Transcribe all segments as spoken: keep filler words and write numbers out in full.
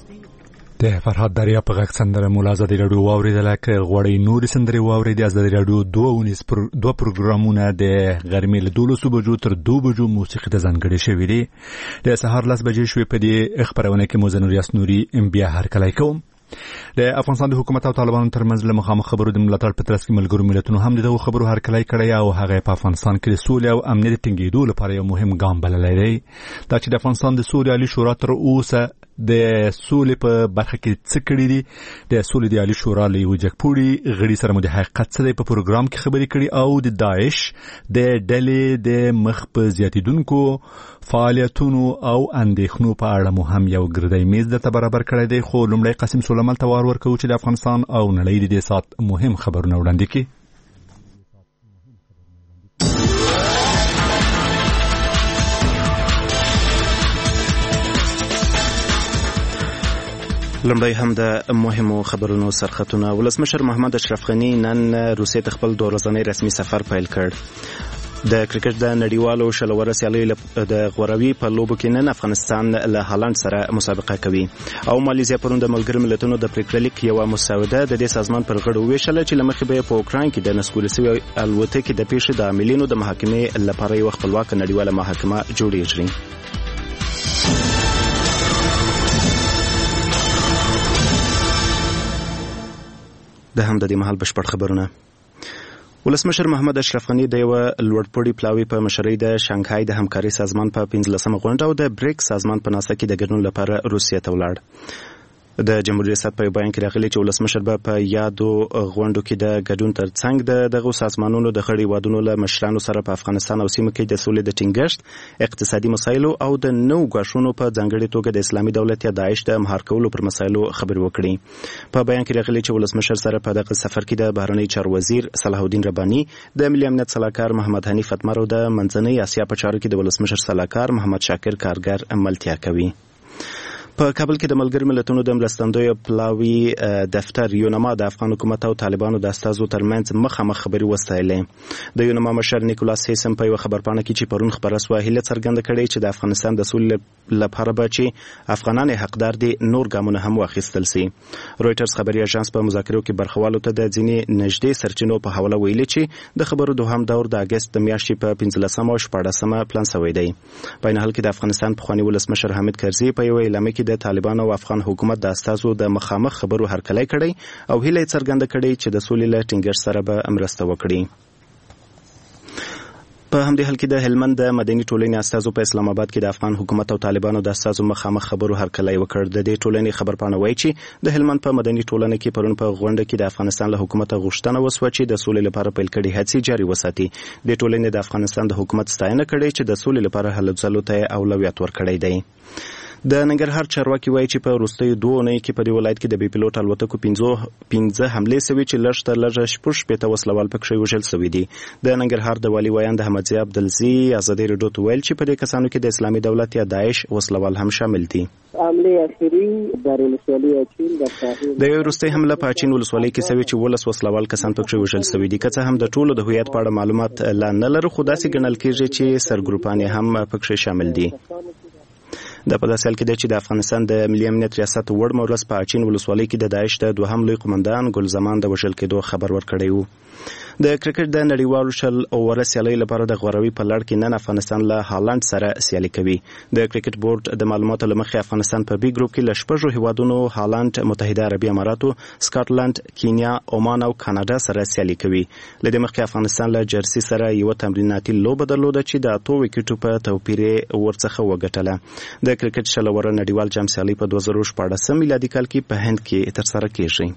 د فرهاد دریا په غږ سندره مولا ازادي راډیو واوریدله. که غواړئ نورې سندرې واورئ د ازادي راډیو دوه ونیز دوه پروګرامونه د غرمې له دولسو بجو تر دو بجو موسیقي ته ځانګړي شوي دي. د سهار لس بجې شوې. په دې خپرونه کې مو زه نوریاس نوري بیا هرکلی کوم. د افغانستان د حکومت او طالبانو ترمنځ له مخامخ خبرو د ملاتړ په ترڅ کې ملګرو ملتونو هم دغه خبرو هرکلی کړی او هغه په افغانستان کې د سولې او امنیت د ټینګېدو لپاره یو مهم ګام بللی دی. دا چې د افغانستان د سولې عالي شورا تر اوسه د سولې په برخه کې څه کړي دي. د سولې د عالي شورا له یوه جګپوړي غړي سره مو د حقیقت څه دی په پروګرام کې خبرې کړي او د داعش د ډلې د مخ په زیاتېدونکو فعالیتونو او اندېښنو په اړه مو هم یو ګردی میز درته برابر کړی دی. خو لومړی قاسم سلیمان ته وار ورکوو چې د افغانستان او نړۍ د دې ساعت مهم خبرونه وړاندې کړي. لمړی هم د مهمو خبرونو سرخطونه. ولسمشر محمد اشرف غني نن روسیې ته خپل دوه ورځنی رسمي سفر پیل کړ. د کرکټ د نړیوالو شلوره سیالیو د غوروي په لوبو کې نن افغانستان له هالند سره مسابقه کوي او مالیزیا پرون د ملګرو ملتونو د پریکړې لیک یوه مسوده د دې سازمان پر غړو ویشله چې له مخې به په اوکراین کې د نسکوري شوې الوتکې د پیښې د عاملینو د محاکمې لپاره یوه خپلواکه نړیواله محکمه جوړیږي. د هم د دې مهال بشپړ خبرونه. ولسمشر محمد اشرف غني د یوه لوړپوړي پلاوي په مشرۍ د شانګهای د همکارۍ سازمان په پنځلسمه غونډه او د بریکس سازمان په ناسه کې د ګډون لپاره روسیې ته ولاړ. د جمهوریت ریاست په بیان کې راغلی چې ولسمشر به په یادو غونډو کې د ګډون ترڅنګ د دغو سازمانونو د غړي هیوادونو له مشرانو سره په افغانستان او سیمه کې د سولې د ټینګښت، اقتصادي مسایلو او د نوو ګواښونو په ځانګړي توګه د اسلامي دولت یا داعش د مهار کولو پر مسایلو خبرې وکړي. په بیان کې راغلی چې ولسمشر سره په دغه سفر کې د بهرنی چارو وزیر صلاح الدین رباني، د ملي امنیت سلاکار محمد حنیف اتمر او د منځنۍ اسیا په چارو کې د ولسمشر سلاکار محمد شاکر کارګر ملتیا کوي. په کابل کې د ملګرو ملتونو د مرستندوی پلاوي دفتر یونما د افغان حکومت او طالبانو د استازو ترمنځ مخامخ خبرې وستایلې. د یونما مشر نیکولاس هیسم په یوه خبرپاڼه کې چې پرون خبره سوه هیله څرګنده کړې چې د افغانستان د سولې لپاره به چې افغانان حقدار دي نور ګامونه هم واخیستل سي. رویټرز خبري اژانس په مذاکرو کې برخوالو ته د ځینې نږدې سرچینو په حواله ویلي چې د خبرو دوهم دور د اګست د میاشتې په پنځلسمه او شپاړسمه پلان شوی دی. په این حال کې د افغانستان پخواني ولسمشر حامد کرزي په یوه اعلامیه کې د طالبانو او افغان حکومت د استازو د مخامخ خبرو هرکلی کړی او هیله څرګنده کړې چې د سولې له ټینګښت سره به مرسته وکړي. په همدې حال کې د هلمند د مدني ټولنې استازو په اسلام آباد کې د افغان حکومت او طالبانو د استازو مخامخ خبرو هرکلی وکړ. د دې ټولنې خبرپاڼه وایي چې د هلمند په مدني ټولنه کې پرون په غونډه کې د افغانستان له حکومت غوښتنه وسوه چې د سولې لپاره پیل کړي هڅې جاري وساتي. د ټولنې د افغانستان د حکومت ستاینه کړې چې د سولې لپاره هلو ځلو ته اولویت ورکړی دی. د ننګرهار چارواکي وایي چې په وروستیو دوه اونیو کې په دې ولایت کې د بې پیلوټ الوتکو پنځه حملې سوي چې لږ تر لږه شپږ شپېته وسلوال پکښې وژل سوي دي. د ننګرهار د والي ویاند احمدضیاء عبدالزي ازادي راډیو ته ویل چې په دې کسانو کې د اسلامي دولت یا داعش وسلوال هم شامل دي. د یو وروستۍ حمله په اچین ولسوالۍ کې سوي چې ولس وسلوال کسان پکښې وژل سوي دي. که څه هم د ټولو د هویت په اړه معلومات لا نه لرو خو داسې ګڼل کېږي چې سرګروپان هم پکښې شامل دي. دا په داسې حال کې دی چې د افغانستان د ملي امنیت ریاست وړمه ورځ په اچین ولسوالۍ کې د داعش د دوهم لوی قومندان ګل زمان د وژل کېدو خبر ورکړی و. د کرکټ د نړیوالو شل اووره سیالیو لپاره د غوروي په لړ کې نن افغانستان له هالند سره سیالي کوي. د کرکټ بورډ د معلوماتو له مخې افغانستان په بي ګروپ کې له شپږو هیوادونو هالند، متحده عربي اماراتو، سکاټلند، کینیا، عمان او کاناډا سره سیالي کوي. له دې مخکې افغانستان له جرسي سره یوه تمریناتي لوبه درلوده چې د اتو ویکټو په توپیر ورڅخه وګټله. د کرکټ شل اووره نړیوال جام سیالي په دوه زره شپاړسم میلادي کال کې په هند کې ترسره کیږي.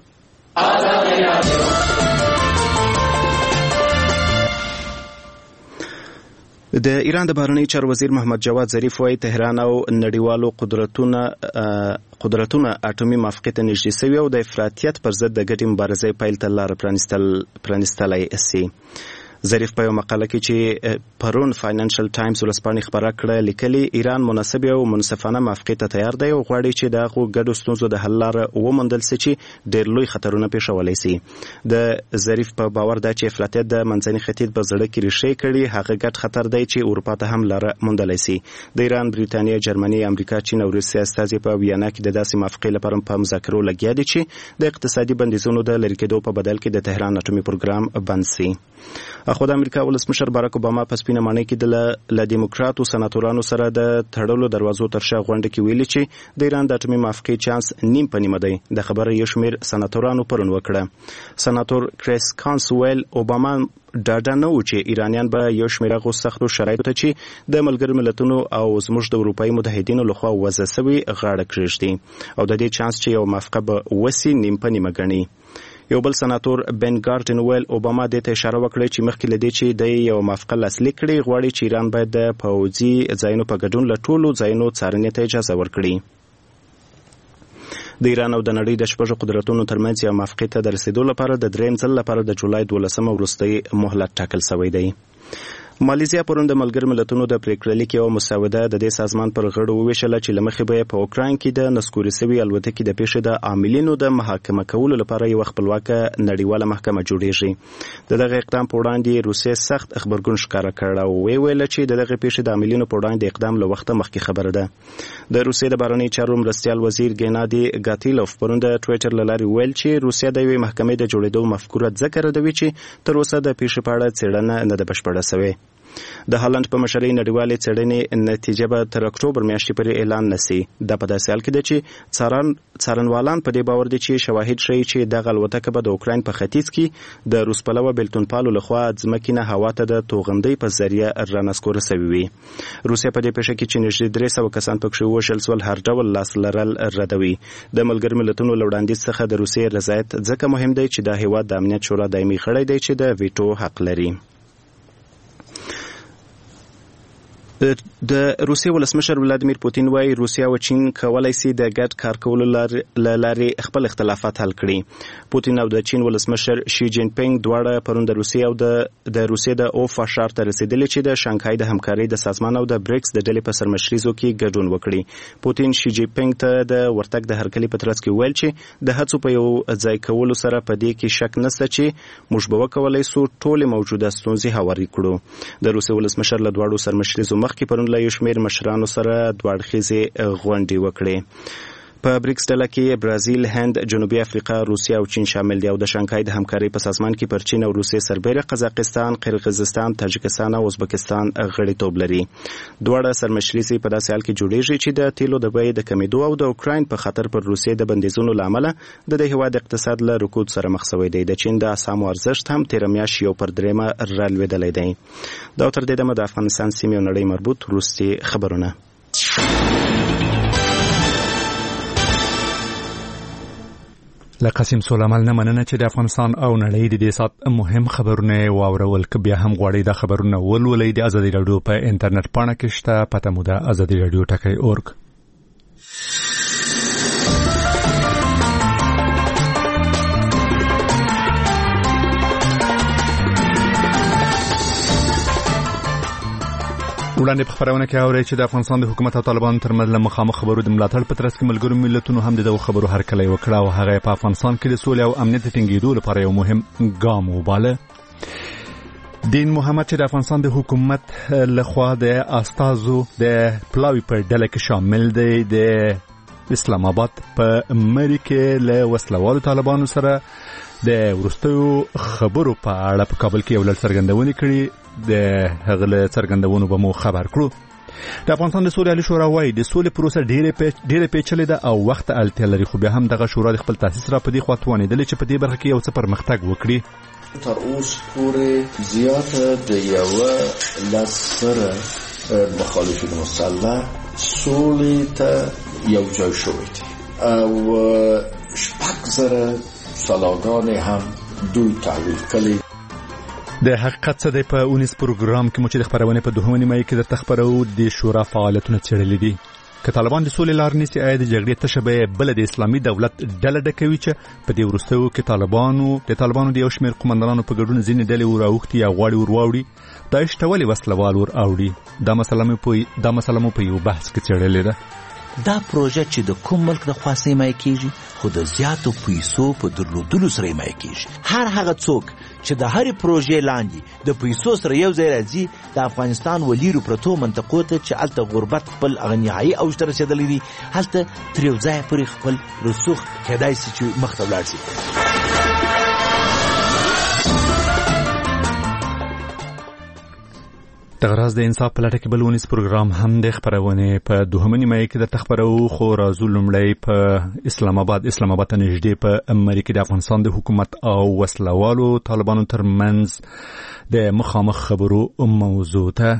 د ایران د بهرنی چارو وزیر محمد جواد ظریف وايي تهران او نړیوالو قدرتونه قدرتونه اټومي موافقې ته نږدې شوي او د افراطیت پر ضد د ګډې مبارزې پیل ته لاره پرانیستلی سي. ظریف په یو مقاله کې چې پرون فاینانشل ټایمز ولسپانې خبره کړه لیکلي ایران مناسب او منصفانه موافقه ته تیار دی او غواړي چې د هغو ګډو ستونزو د حل لاره وموندل شي چې ډېر لوی خطرونه پیښولی شي. د ظریف په باور ده چې افراطیت د منځني ختیځ په زړه کې ریښې کړي، هغه ګډ خطر دی چې اروپا ته هم لاره موندلی شي. د ایران، بریتانیا، جرمني، امریکا، چین او روسیې استازي په ویانا کې د داسې موافقې لپاره په مذاکرو لګیا دي چې د اقتصادي بندیزونو د لرې کېدو په بدل کې د تهران اټومي پروګرام بند شي. اخو د امریکا ولسمشر باراک اوباما په سپینه ماڼۍ کې د دیموکراتو سناتورانو سره د تړلو دروازو تر شا غونډه کې ویلي چې د ایران د اټومي موافقې چانس نیم په نیمه دی. د خبره یو شمېر سناتورانو پرون وکړه. سناتور کریس کانس ویل اوباما ډاډه نه و چې ایرانیان به یو شمېر هغو سختو شرایطو ته چې د ملګرو ملتونو او زموږ د اروپایي متحدینو لخوا وضع سوي غاړه کېږدي او د دې چانس چې یو موافقه به وسي نیم په نیمه ګڼي. یو بل سناتور بن ګارټن ویل اوباما دې ته اشاره وکړه چې مخکې له دې چې د یو موافقه لاسلیک کړي غواړي چې ایران باید د پوځي ځایونو په ګډون له ټولو ځایونو څارنې ته اجازه ورکړي. د ایران او د نړۍ د شپږو قدرتونو ترمنځ یو موافقې ته د رسیدو لپاره د دریم ځل لپاره د جولای دولسمه وروستی مهلت ټاکل شوی دی. مالیزیا پرون د ملګرو ملتونو د پریکړه لیک یو مسوده د دې سازمان پر غړو وویشله چې له مخې به په اوکراین کې د نسکوري سوي الوتکې د پیښې د عاملینو د محاکمه کولو لپاره یو خپلواکه نړیواله محکمه جوړیږي. د دغه اقدام په وړاندې روسیې سخت خبرګون ښکاره کړ او ویل چې د دغه پیښې د عاملینو په وړاندې اقدام له وخته مخکې خبره ده. د روسیې د بهرنیو چارو مرستیال وزیر ګنادي ګاتیلوف پرون د ټویټر له لارې ویل چې روسیه د یوې محکمې د جوړېدو مفکوره ځکه ردوي چې تر اوسه د پیښې په اړه څېړنه نه ده بشپړه شوې. د هالند په مشرۍ نړیوالې څېړنې نتیجه به تر اکتوبر میاشتې پورې اعلان نشي. دا په داسې حال کې ده چې څارن څارنوالان په دې باور دي چې شواهد ښیي چې دغه الوتکه به د اوکراین په ختیځ کې د روس پلوه بېلتونپالو لخوا ځمکې نه هوا ته د توغندۍ په ذریعه رانسکوره سوي وي. روسیه په دې پیښه کې چې نږدې درې سوه کسان پکښې ووژل سول هر ډول لاس لرل ردوي. د ملګرو ملتونو له وړاندیز څخه د روسیې رضایت ځکه مهم دی چې دا هیواد د امنیت شورا دایمي غړی دی چې د ویټو حق لري. د روسیې ولسمشر ولادیمیر پوتین وايي روسیا او چین کولای شي د ګډ کار کولو لارې خپل اختلافات حل کړي. پوتین او د چین ولسمشر شي جین پینګ دواړه پرون د روسیې او د د روسیې د اوفا ښار ته رسیدلي چې د شانګهای د همکارۍ د سازمان او د بریکس د ډلې په سرمشریزو کې ګډون وکړي. پوتین شي جین پینګ ته د ورتګ د هرکلي په ترڅ کې ویل چې د هڅو په یو ځای کولو سره په دې کې شک نشته چې موږ به وکولای شو ټولې موجوده ستونزې هوارې کړو. د روسیې ولسمشر له دواړو سرمشریزو کې پرون له یو شمېر مشرانو سره دوه اړخیزې غونډې وکړې. په بریکس ډله کې برازیل، هند، جنوبي افریقا، روسیه او چین شامل دي او د شانګهای د همکارۍ په سازمان کې پر چین او روسیې سربېره قزاقستان، قرغیزستان، تاجکستان او ازبکستان غړیتوب لري. دواړه سرمشریزې په داسې حال کې جوړیږي چې د تیلو د بیې د کمیدو او د اوکراین په خطر پر روسیې د بندیزونو له امله د دې هېواد اقتصاد له رکود سره مخ شوی دی. د چین د اسعارو ارزښت هم تېره میاشت یو پر درېیمه رالوېدلی دی. دا تر دې دمه د افغانستان سیمې او نړۍ مربوط وروستي خبرونه. له قاسم سلیمان نه مننه چې د افغانستان او نړۍ د دې سات مهم خبرونه واورول. که بیا هم غواړئ دا خبرونه ولولئ د ازادي راډیو په انټرنیټ پاڼه کې شته، پته مو ده ازادي راډیو ټکی اورګ. وړاندې په خبرونه کې اورئ چې د افغانستان د حکومت او طالبانو ترمنځ له مخامخ خبرو د ملاتړ په ترڅ کې ملګرو ملتونو هم دغه خبرو هرکلی وکړه او هغه په افغانستان کې د سولې او امنیت ټینګېدو لپاره یو مهم ګام وباله. دین محمد چې د افغانستان د حکومت لخوا د استازو د پلاوی په ډله کې شامل دی، د اسلام آباد په مری کې له وسلوالو طالبانو سره د ورستیو خبرو په اړه په کابل کې یو لړ څرګندونې کړي. د هغه له څرګندونو به مو خبر کړو. د افغانستان د سولې عالی شورا وايي د سولې پروسه ډېره ډېره پیچلې ده او وخت اړتیا لري، خو بیا هم دغه شورا د خپل تاسیس را په دې خوا توانېدلې چې په دې برخه کې یو څه پرمختګ وکړي. تر اوس پورې زیاته د یوه لس سره مخالفین مسلح سولې ته یو ځای شوی دي او شپږ زره سلاګانې هم دوی تحویل کړي. د حقیقت څه دی په اونیس پروګرام کې مو چې د خبرونه په دوهمه نیمه کې درته خبرو د شورا فعالیتونه څېړلي دي. که طالبان د سولې لار نیسي آیا د جګړې تشه به بل د اسلامي دولت ډله ډکوي چې په دې وروستیو کې طالبانو د طالبانو د یو شمېر قومندانانو په ګډون ځینې ډلې وراوښتي یا غواړي ورواوړي داعش ته ولې وسلوال ور اوړي دا مسله مو په دا مسله مو په یو بحث کې څېړلې ده. دا پروژه چې د کوم ملک د خوا حمایه کیږي خو د زیاتو پیسو په درلودلو سره حمایه کیږي. هر هغه څوک چې د هرې پروژې لاندې د پیسو سره یو ځای راځي د افغانستان ولیرو پرتو منطقو ته چې هلته غربت خپل هغه نهایي اوج ته رسېدلی دی هلته تر یو ځایه پورې خپل رسوخ کیدای شي چې مخ ته ولاړ شي. د غراز د انصاف په لټه کې بل ونیز پروګرام هم د خپرونې په دوهمه نیمه کې درته خپرو خو راځو لومړی په اسلام آباد اسلام آباد ته نږدې په امریکا د افغانستان د حکومت او وسلوالو طالبانو ترمنځ د مخامخ خبرو موضوع ته.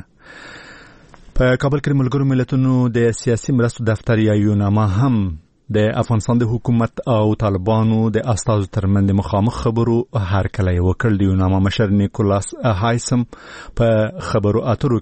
په کابل کې ملګرو ملتونو د سیاسي مرستو دفتر یا یوناما هم د افغانستان د حکومت او طالبانو د استازو ترمنځ د مخامخ خبرو هرکلی وکړ. د یوناما مشر نیکولاس هایسم په خبرو اترو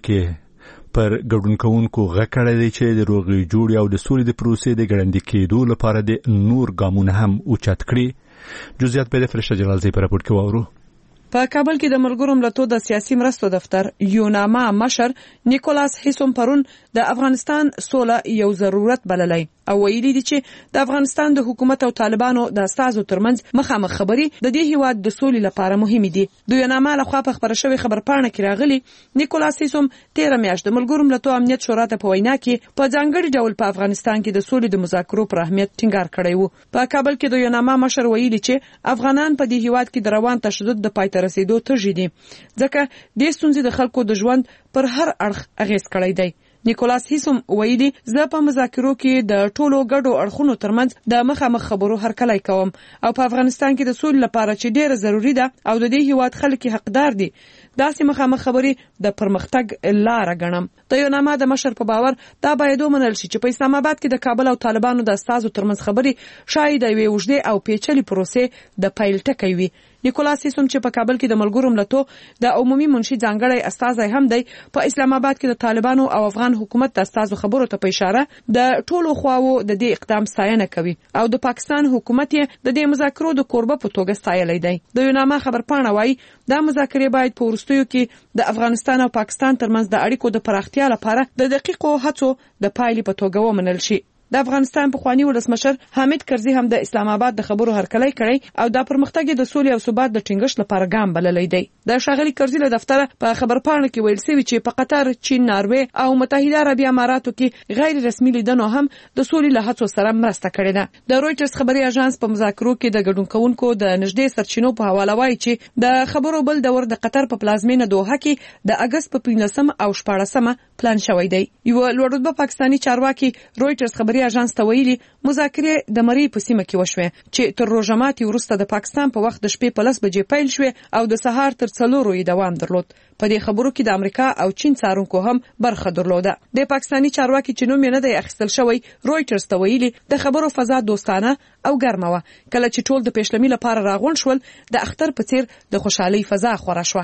کې پر ګډون کوونکو غږ کړی دی چې د روغې جوړې او د سولې د پروسې د ګړندي کېدو لپاره د نور ګامونه هم اوچت کړي. جزئیات به د فرشته جلالزی په راپور کې واورو. په کابل کې د ملګرو ملتونو د سیاسي مرستو دفتر یوناما مشر نیکولاس هیسوم پرون د افغانستان سوله یو ضرورت بللی او ویلي دي چې د افغانستان د حکومت او طالبانو د استازو ترمنځ مخامخ خبرې د دې هیواد د سولې لپاره مهمې دي. د یوناما لخوا په خبره شوې خبرپاڼه کې راغلي نیکولاس هیسوم تیره میاشت د ملګرو ملتونو امنیت شورا ته په وینا کې په ځانګړي ډول په افغانستان کې د سولې د مذاکرو پر اهمیت ټینګار کړی وو. په کابل کې د یوناما مشر ویلي چې افغانان په دې هیواد کې د روان تشدد د پای ته رسیدو تږي دي ځکه دې ستونزې د خلکو د ژوند پر هر اړخ اغیز کړی دی. نیکولاس هیسوم ویلي زه په مذاکرو کې د ټولو ګډو اړخونو ترمنځ د مخامخ خبرو هرکلی کوم او په افغانستان کې د سولې لپاره چې ډیره ضروری ده او د دې هیواد خلک حقدار دي داسې مخامخ خبرې د پرمختګ لاره ګڼم. د یوناما د مشر په باور دا باید ومنل شي چې په اسلام آباد کې د کابل او طالبانو د استازو ترمنځ خبرې شاید یوې اوږدې او پیچلې پروسې د پیل ټکی وي. نیکولاس هیسوم چې په کابل کې د ملګرو ملتونو د عمومي منشي ځانګړی استازی هم دی په اسلام آباد کې د طالبانو او افغان حکومت د استازو خبرو ته په اشاره د ټولو خواو د دې اقدام ستاینه کوي او د پاکستان حکومت یې د دې مذاکرو د کوربه په توګه ستایلی دی. د یوناما خبرپاڼه وایي دا مذاکرې باید په وروستیو کې د افغانستان او پاکستان ترمنځ د اړیکو د پراختیا لپاره د دقیقو هڅو د پایلې په توګه ومنل شي. د افغانستان پخوانی ولسمشر حامد کرزي هم د اسلام آباد د خبرو هرکلی کړی او د پرمختګ د سولې او ثبات د ټینګښت لپاره ګام بللی دی. د ښاغلي کرزي له دفتره په خبرپاڼه کې ویل شوي چې په قطر، چین، ناروې او متحده عربي اماراتو کې غیر رسمي لیدنو هم د سولې له هڅو سره مرسته کړې ده. د رویټرز خبري اژانس په مذاکرو کې د ګډون کوونکو د نږدې سرچینو په حواله وایي چې د خبرو بل دور د قطر په پلازمینه دوحه کې د اګست په پنځلسمه او شپاړسمه پلان شوی دی. یو لوړرتبه پاکستاني چارواکي رویټرز خبري اژانس ته ویلي مذاکرې د مری په سیمه کې وشوې چې تر روژه ماتي وروسته د پاکستان په وخت د شپې په لس بجې پیل شوې او د سهار تر څلورو یې دوام درلود. په دې خبرو کې د امریکا او چین څارونکو هم برخه درلوده. د پاکستاني چارواکي چې نوم یې نه دی اخیستل شوی رویټرز ته ویلي د خبرو فضا دوستانه او ګرمه وه. کله چې ټول د پیشلمي لپاره راغونډ شول د اختر په څیر د خوشحالۍ فضا خوره شوه.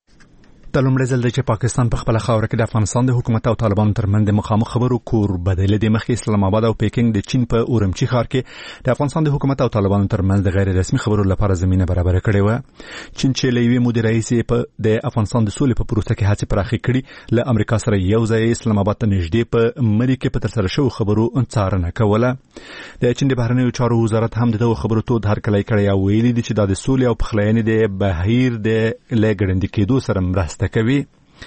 د لومړي ځل دی چې پاکستان په خپله خاوره کې د افغانستان د حکومت او طالبانو ترمنځ د مخامخ خبرو کور بدلی دی. مخکې اسلام آباد او پیکینګ د چین په اورمچي ښار کې د افغانستان د حکومت او طالبانو ترمنځ د غیر رسمي خبرو لپاره زمینه برابره کړې وه. چین چې له یوې مودې راهیسې په د افغانستان د سولې په پروسه کې هڅې پراخې کړي له امریکا سره یو ځای اسلام آباد ته نږدې په مری کې په ترسره شوو خبرو څارنه کوله. د چین د بهرنیو چارو وزارت هم د دغو خبرو تود هرکلی کړی او ویلي دي چې دا د سولې او پخلاینې د بهیر د له ګړندي کېدو سره مرسته کوي.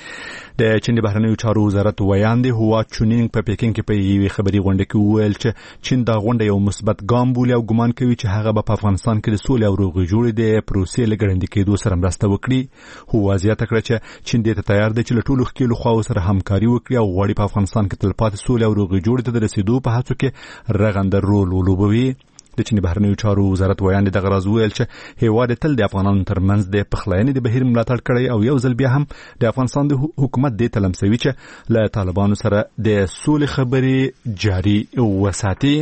د چین د بهرنیو چارو وزارت ویاندې هوا چونینګ په پیکینګ کې په یوې خبري غونډه کې وویل چې چین دا غونډه یو مثبت ګام بولي او ګمان کوي چې هغه به په افغانستان کې د سولې او روغې جوړې د پروسې له ګړندي کېدو سره مرسته وکړي. هوا زیاته کړه چې چین دې ته تیار دی چې له ټولو ښکېلو خواو سره همکاري وکړي او غواړي په افغانستان کې تلپاتې سولې او روغې جوړې ته د رسېدو په هڅو کې رغنده رول ولوبوي. د چین بهرنیو چارو وزارت ویاندې دغه راز وویل چې هیواد تل د افغانانو ترمنځ د پخلاینې د بهیر ملاتړ کړی او یو ځل بیا هم د افغانستان د حکومت دې ته لمسوي چې له طالبانو سره د سولې خبرې جاري وساتي.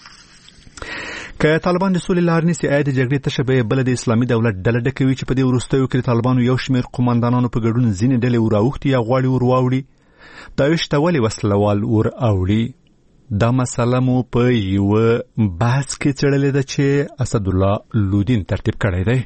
که طالبان د سولې لار نیسي آیا د جګړې تشه به بله د اسلامي دولت ډله ډکوي چې په دې وروستیو کې د طالبانو یو شمېر قومندانانو په ګډون ځینې ډلې وراوښتي یا غواړي ورواوړي. داعش ته ولې وسلوال ور اوړي؟ دا مسله مو په یو بحث کې چړلې ده چې اسد الله لودین ترتیب کړی دی.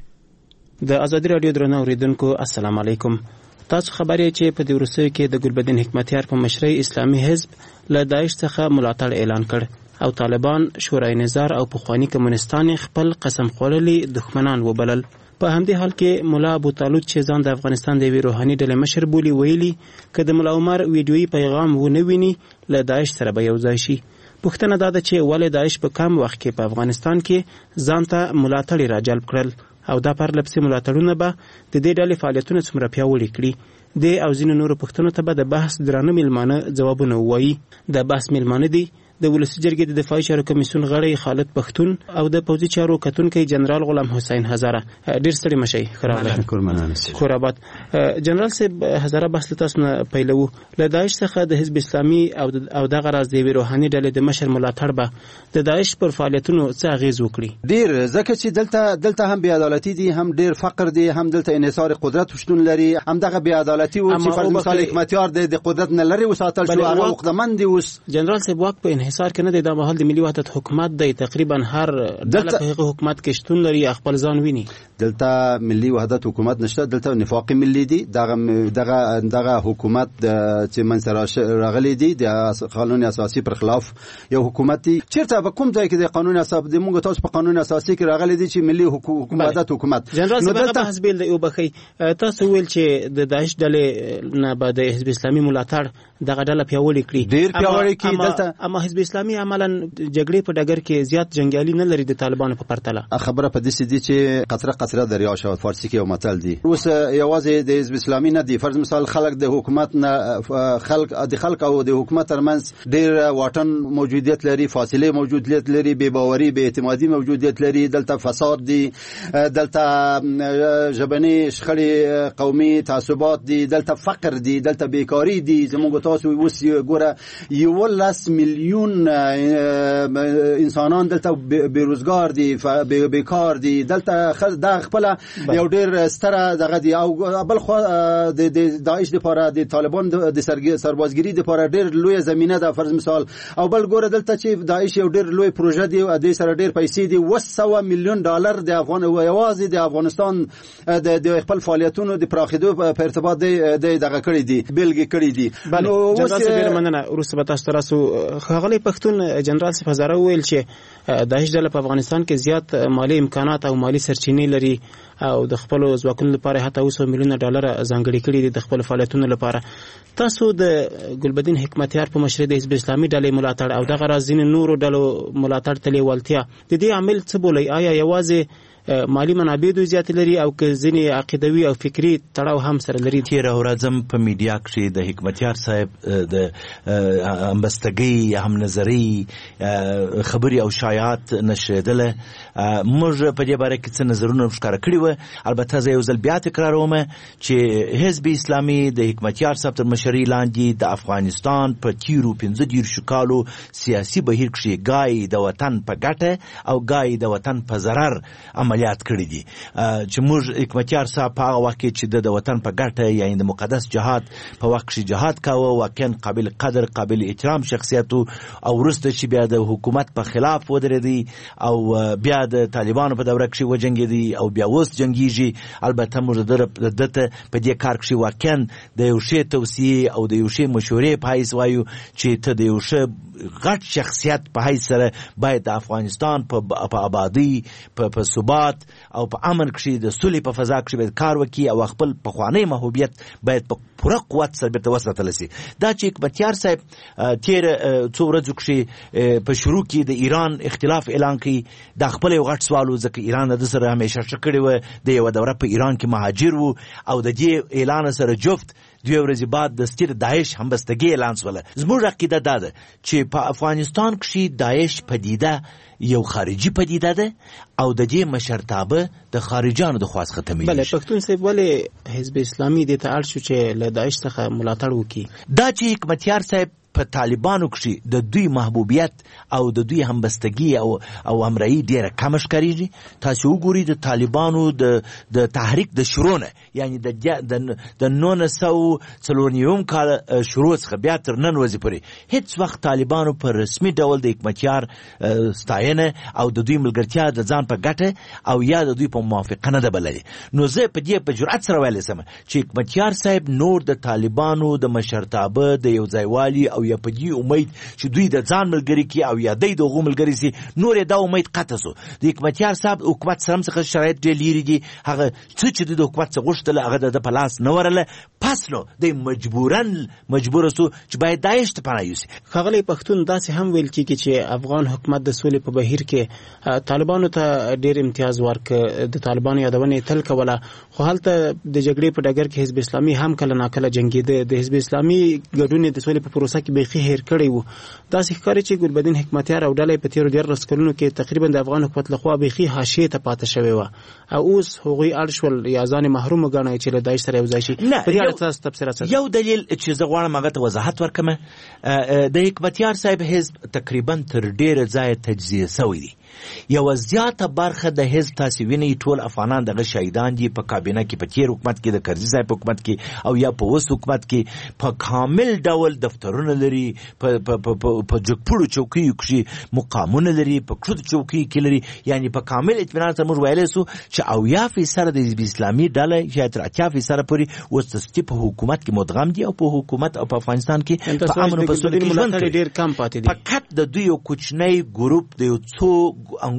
د ازادي رادیو درنو اوریدونکو السلام علیکم. تاسو خبرې چې په دې وروستیو کې د ګلبدین حکمتیار په مشرۍ اسلامي حزب له داعش څخه ملاتړ اعلان کړ او طالبان شورای نظار او پخوانی کمونستان خپل قسم خوړلي دښمنان وبلل. په همدې حال کې مولا ابو طالب چې ځان د افغانستان د یوې روحاني ډلې مشر بولي ویلي که د ملا عمر ویډیویي پیغام ونه ویني له داعش سره به یو ځای شي. پوښتنه دا ده چې ولې داعش په کم وخت کې په افغانستان کې ځان ته ملاتړي راجلب کړل او دا پرلپسې ملاتړونه به د دې ډلې فعالیتونه څومره پیاوړي کړي. د او ځینو نورو پوښتنو ته به د بحث درانه میلمانه ځوابونه ووایي. د بحث میلمانه دي د ولسي جرګې د دفاعي چارو کمیسیون غړی خالد پښتون او د پوځي چارو کتونکی جنرال غلام حسین هزاره. ډیر ستړي مشئ. خرابه خرابات جنرال صاحب هزاره بحث تاسو نه پیلو. له داعش څخه د حزب اسلامي او او د غراز د روحاني ډلې د مشر ملاتړ به د داعش پر فعالیتونو څه اغیز وکړي؟ ډیر ځکه چې دلته دلته هم بې عدالتي دي، هم ډیر فقر دي، هم دلته انحصار قدرت شتون لري، هم دغه بې عدالتي او چې فرض مثال حکمتیار د قدرت نه لري وساتل شو هغه وقدمن دي. اوس جنرال صاحب واک په انحصار کې نه دی، د مهال د ملي وحدت حکومت دی، تقریبا هر ډله په هغه حکومت کې شتون لري، خپل ځان ویني. دلته ملي وحدت حکومت نشته، دلته نفاق ملي دی. دغه دغه دغه حکومت چې منځ راغلي دي د قانون اساسي پر خلاف یو حکومت دی. چیرته به کوم ځای کې د قانون اساسي د موږ تاسو په قانون اساسي کې راغلي دي چې ملي حکومت حکومت جنرال صاحب هغه حزب له یو بخي تاسو ویل چې د داعش ډلې نه به د حزب اسلامي ملاتړ دغه ډله پیاوړې کړي، ډیر پیاوړې کړي. دلته اما حزب اسلامي عملاً جګړې په ډګر کې زیات جنگیالي نه لري د طالبانو په پرتله. خبره په دې سدي چې قطره قطره دریا شو فارسی کې یو متل دی. اوس یوازې د حزب اسلامي نه دی، فرض مثال خلک د حکومت نه خلک د خلک او د حکومت ترمنځ ډیر واټن موجودیت لري، فاصله موجودیت لري، بې باوري بې اعتمادي موجودیت لري. دلته فساد دی، دلته ژبني شخړې قومي تعصبات دي، دلته فقر دی، دلته بیکاری دی. زموږ تاسو اوس ګوره یو لس میلیون انسانان دلته بیروزګار دي، بیکار دي. دلته د خپل یو ډیر ستره دغه دی او بل خو د داعش لپاره د طالبان د سربازګری لپاره ډیر لوی زمينه ده. فرض مثال او بل ګوره دلته چې داعش یو ډیر لوی پروژه دی او د سره ډیر پیسې دي، وسو میلیون ډالر د افغان او یوازې د افغانستان د خپل فعالیتونو د پراخېدو په ارتباط د دغه کړی دي بلګي کړی دي. نو جنرال صاحب مننه ورسره تاسو تاسو خغلی پښتون جنرال صاحب هزاره ویل چې داعش ډله په افغانستان کې زیات مالی امکانات او مالی سرچینې لري او د خپل ځواکونو لپاره حتی اوس میلیونه ډالر ځانګړي کړي دي د خپل فعالیتونو لپاره. تاسو د ګلبدین حکمتیار په مشرۍ د حزب اسلامي ډلې ملاتړ او دغه راځین نورو ډلو ملاتړ ته لیوالتیا د دې عامل څه بولي؟ آیا یوازې مالی منابع دوی زیات لري او که ځینې عقیدوي او فکری تړاو هم سره لري؟ تیر ورځم په میډیا کې د حکمتیار صاحب د امبستګي هم نظری خبري او شایعات نشریدله. موږ په دې باره کې څه نظرونه ښکاره کړي و. البته زه یو ځل بیا تکراروم چې حزب اسلامي د حکمتیار صاحب تر مشرۍ لاندې د افغانستان په تیرو پنځه دیرشو کالو سیاسي بهیر کې ګای د وطن په ګټه او ګای د وطن په ضرر عملیات کړي دي. چې موږ حکمتیار صاحب په هغه وخت کې چې د وطن په ګټه یعنی د مقدس جهاد په وخت کې جهاد کاوه، واقعا قابل قدر قابل احترام شخصیت او وروسته چې بیا د حکومت په خلاف ودرېدی او بیا د طالبانو په دوره کې وجنګېدی او بیا اوس جنګیږي. البته موږ دته په دې کار کې واقعا د یو شی توصیه او د یو شی مشورې په حیث وایو چې ته د یو شی غټ شخصیت په حیث سره باید د افغانستان په آبادی په ثبات او په امن کې د سولې په فضا کې باید کار وکړي او خپل پخوانی محبوبیت باید په پوره قوت سره بیرته وساتل شي. دا چې حکمتیار صاحب تیر څو ورځې کې په شروع کې د ایران اختلاف اعلان کړي، دا خپل یو غټ سوال و ځکه ایران د سره همیشه شکړې و د یو دوره په ایران کې مهاجر وو او د دې اعلان سره جفت دوی ورځې بعد د ستیر داعش همبستګي اعلان سوله. زموږ عقیده دا ده چې په افغانستان کې داعش پدیده یو خارجي پدیده ده او د دې مشرتابه د خارجانو د خواص ختمي. بله پښتون صاحب ولې حزب اسلامي د ته اړ شو چې له داعش څخه ملاتړ وکړي؟ دا چې حکمتیار صاحب په طالبانو کې د دوی محبوبیت او د دوی همبستګي او او همراهي ډیره کم ښکارېږي. تاسو وګورئ د طالبانو د د تحریک د شروع یعنی د د نولس سوه څلور نوي کال شروع څخه بیا تر نن ورځې پورې هیڅ وخت طالبانو په رسمي ډول د حکمتیار ستاینه او د دوی ملګرتیا د ځان په ګټه او یا د دوی په موافقه نه ده بللې. نو زه په دې په جرأت سره ویلی سم چې حکمتیار صاحب نور د طالبانو د مشرتابه د یو ځایوالي او یا په دې امید چې دوی د ځان ملګري کړي او یا دی د هغو ملګري سي نور یې دا امید قطع سو. د حکمتیار صاحب حکومت سره څخه شرایط ډېر لرې دي. هغه څه چې د حکومت څخه غوښتل هغه د په لاس نه ورله، پس نو د مجبورا مجبور سو چې باید داعش ته پناه یوسي. ښاغلی پښتون داسې هم ویل کېږي چې افغان حکومت د سولې په بهیر کې طالبانو ته ډېر امتیاز ورکړ، د طالبانو یادونه یې تل کوله، خو هلته د جګړې په ډګر کې حزب اسلامي هم کله ناکله جنګېده. د حزب اسلامي ګډون د سولې په پروسه کې بیخي هیر کړی و. داسې ښکاري چې ګلبدین حکمتیار او ډله په تېرو دیارلس کلونو کې تقریبا د افغان حکومت لخوا بیخي حاشیې ته پاتې شوې وه او اوس هغوی اړ شول یا ځان محروم وګڼئ چې له داعش سره یو ځای شي. په دې اړه تاسو تبصره څه؟ یو دلیل چې زه غواړم هغه ته وضاحت ورکړم، د حکمتیار صاحب حزب تقریبا تر ډېره ځایه تجزیه سوی دی. یو زیاته برخه د حزب تاسو وینئ ټول افغانان دغه شهیدان دي په کابینه کې، په تیر حکومت کې، د کرزي صاحب په حکومت کې او یا په اوس حکومت کې په کامل ډول دفترونه لري، په په جګپوړو چوکیو کې مقامونه لري، په کښتو چوکیو کې لري. یعنی په کامل اطمینان سره موږ ویلی سو چې اویا فیصده د حزب اسلامي ډله یا تر اتیا فیصده پورې اوس دستي په حکومت کې مدغم دي او په حکومت او په افغانستان کې په امن او په سوله کې ژوند کوي. ډېر کم پاتې دي. فقط د دوی یو کوچنی ګروپ د یو څو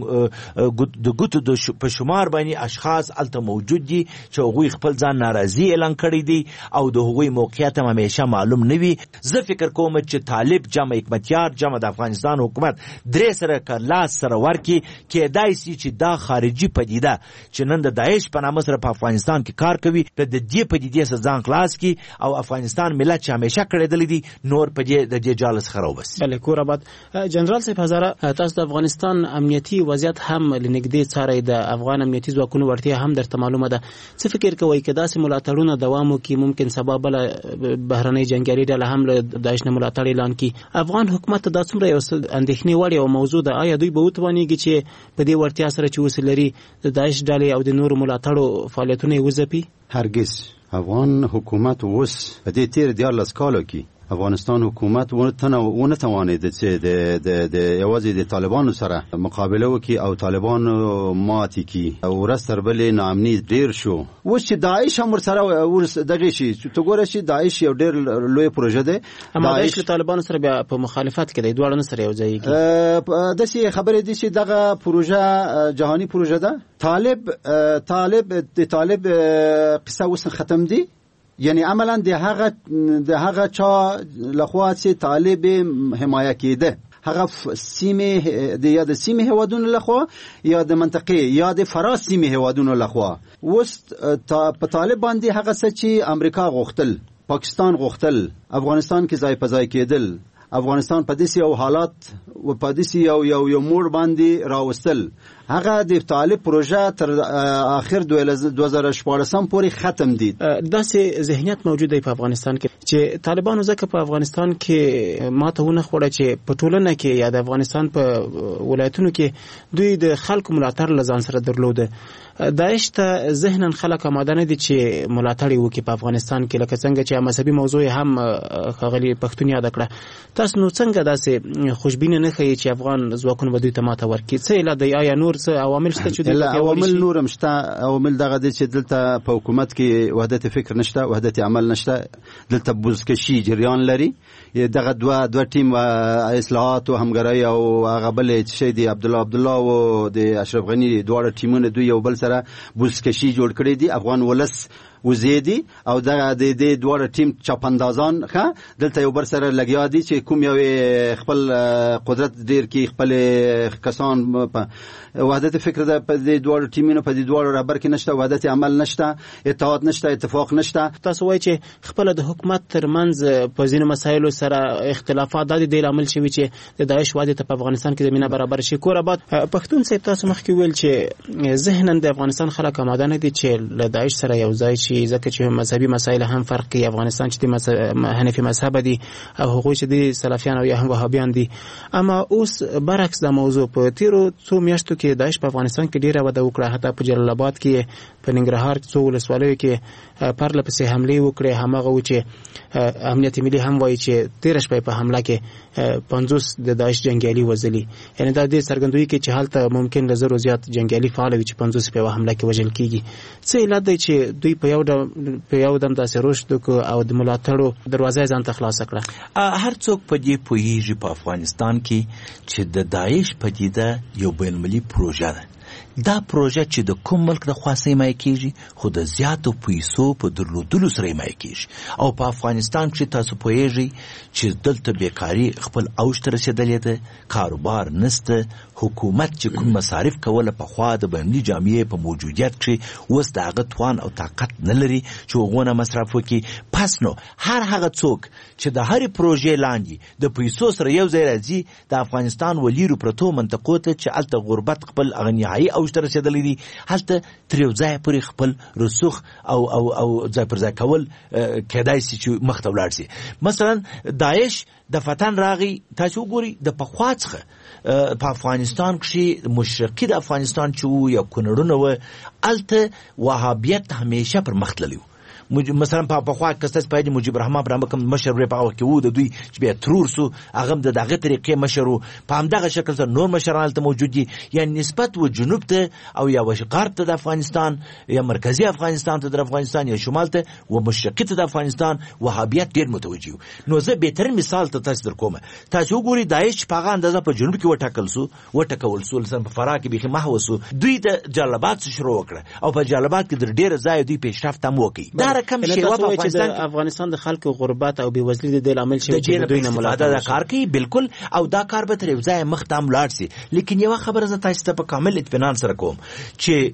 د ګوتو په شمار باندې اشخاص الته موجود دي چې هغوی خپل ځان ناراضي اعلان کړی دي او د هغوی موقعیت هم همیشه معلوم نه وي. زه فکر کوم چې طالب جمع حکمتیار جمع د افغانستان حکومت درې سره که لاس سره ورکړي کېدای سي چې دا خارجي پدیده چې نن د داعش په نامه سره په افغانستان کې کار کوي د دې پدیدې څخه ځان خلاص کړي او افغانستان ملت چې همیشه کړېدلی دي نور په دې د دې جال څخه راوباسي. بله کور آباد. جنرال صاحب هزاره، تاسو د افغانستان امنیتي وضعیت هم لنږدې څارئ، د افغان امنیتي ځواکونو وړتیا هم درته معلومه ده. څه فکر کوئ که داسې ملاتړونه دوام وکړي ممکن سبا بله بهرنۍ جنګیالي ډله هم له داعش نه ملاتړ اعلان کړي؟ افغان حکومت ته دا څومره یو اندېښنې وړ یوه موضوع ده. آیا دوی به وتوانېږي چې په دې وړتیا سره چې اوس لري د داعش ډلې او د نورو ملاتړو فعالیتونه یې وځپي؟ هرگز. افغان حکومت اوس په دې تېر دیارلس کالو کې افغانستان حکومت ونه توانید چې د د د یوازې د طالبانو سره مقابله وکړي او طالبانو ماتې کړي او ورځ تر بلې ناامني ډېر شو. اوس چې داعش هم ورسره دغې شي ته ګوره چې داعش یو ډېر لوی پروژه دی. داعش له طالبانو سره بیا په مخالفت کې دی، دواړه نه سره یو ځای کېږي. داسې خبرې دي چې دغه پروژه جهاني پروژه ده. طالب طالب د طالب قصه اوس ختم دی. یعنی عملا د هغه د هغه چا لخوا چې طالب حمایه کېده هغه سیمه د یا د سیمه هوادونو لخوا یا د منطقې یا د فراس سیمه هوادونو لخوا اوس په طالب باندې هغه څه چې امریکا غوښتل، پاکستان غوښتل، افغانستان کې ځای په ځای کېدل، افغانستان په داسې یو حالات و په داسې یو یو یو موړ باندې راوستل، هغه د طالب پروژه تر اخر دوه زره شپاړسم پورې ختم دي. داسې ذهنیت موجود دی په افغانستان کې چې طالبانو ځکه په افغانستان کې ماته ونه خوړه چې په ټولنه کې یا د افغانستان په ولایتونو کې دوی د خلکو ملاتړ له ځان سره درلوده. داعش ته ذهناً خلک آماده نه دي چې ملاتړ یې وکړي په افغانستان کې، لکه څنګه چې مذهبي موضوع هم ښاغلي پښتون یاده کړه. تاسو نو څنګه داسې خوشبینه نه ښیي چې افغان ځواکونه به دوی ته ماته ورکړي؟ څه علت دی؟ آیا نور څه عوامل شته چې دوی عوامل نور هم شته؟ عوامل دغه دي چې دلته په حکومت کې وحدت فکر نشته، وحدت عمل نشته، دلته بزکشي جریان لري. دغه دوه دوه ټیم اصلاحات او همګرای او هغه بل چې دی عبدالله عبدالله او د اشرف غنی دواړه ټیمونه دوی یو بل سره بزکشي جوړ کړی دي. افغان ولس وزیدي او دغه د دې دواړه ټیم چاپندازان ښه دلته یو بر سره لګیا دي چې کوم یو خپل قدرت ډیر کې خپل کسان په وحدت فکر ده په دې دواړو ټیمونو په دې دواړو رهبر کې نشته، وحدت عمل نشته، اتحاد نشته، اتفاق نشته. تاسو وایئ چې خپل د حکومت ترمنځ په ځینو مسایلو سره اختلافات د دې لامل شوي چې د داعش وادي ته په افغانستان کې زمينه برابر شي. کور آباد پښتون صاحب تاسو مخکې ویل چې ذهناً د افغانستان خلک آماده نه دي چې له داعش سره یو ځای شي شي ځکه چې مذهبي مسایل هم فرق کوي. افغانستان چې د حنفي مذهب دي او هغوی چې د سلفیان او یا هم وهابیان دي. اما اوس برعکس د موضوع په تیرو څو میاشتو کې داعش په افغانستان کې ډیره وده وکړه. حتی په جلال آباد کې، په ننګرهار څو ولسوالیو کې پرله پسې حملې وکړې. هماغه و چې امنیت ملي هم وایي چې تېره شپه په حمله کې پنځوس د داعش جنګیالي وژلي. یعنې دا دې څرګندوي کې چې هلته ممکن له زرو زیات جنګیالي فعال وي چې پنځوس په یوه حمله کې وژل کېږي. څه علت دی چې دوی په یو ډول په یو دم داسې رشد وکړو او د ملاتړو دروازه یې ځان ته خلاصه کړه؟ هر څوک په دې پوهېږي په افغانستان کې چې د داعش پدیده یو بین‌المللي پروژه ده. دا پروژه چې د کوم ملک د خوا حمایه کیږي خو د زیاتو پیسو په درلودلو سره حمایه کیږي. او په افغانستان کې تاسو پوهیږئ چې دلته بیکاری خپل اوج ته رسیدلې ده، کاروبار نشته، حکومت چې کوم مصارف کوله په خوا د بین‌المللي جامعې په موجودیت کې اوس د هغه توان او طاقت نه لري چې هغونه مصرف وکړي. پس نو هر هغه څوک چې د هرې پروژې لاندې د پیسو سره یو ځای راځي د افغانستان ولیرو پرتو منطقو ته چې هلته غربت خپل هغه نهایي اوج ته رسېدلی دي، هلته تر یو ځایه پورې خپل رسوخ او او او ځای پر ځای کول کېدای شي چې مخ ته ولاړ شي. مثلا داعش د فتن راغی، تاسو وګورئ د پخوا څخه په افغانستان کې مشرقي د افغانستان چې وو یا کونړونه وه، هلته وهابیت همیشه پر مخ تللی و. مثلا په پخوا کستاس پای د مجيب الرحمن پر کوم مشر ری په وخت کې وو د دوی چې بیا ترور سو هغه د دغه طریقې مشرو په همدغه شکل سره نور مشران ته موجود دي. یعنی نسبت و جنوب ته او یا غرب ته د افغانستان یا مرکزی افغانستان ته د افغانستان یا شمال ته و مشرقي ته د افغانستان وهابیت ډیر متوجي. نو زه بهتر مثال ته تاسو درکوم. تاسو وګورئ داعش په هغه اندازه په جنوب کې وټاکل سو وټاکول سو لسن په فراه کې به محو سو. دوی د جلال آباد شروع وکړه او په جلال آباد کې د ډیر ځای دوی پیشرفت هم وکړي. رقم شیوا په افغانستان افغانستان د خلکو غربت او بېوزلۍ د عامل شي چې دوی نه ملاتړ کار کوي. بالکل، او دا کار به تر یو ځای مخ ته لاړ شي. لیکن یو خبره زه تاسو ته په کامل اطمینان سره کوم چې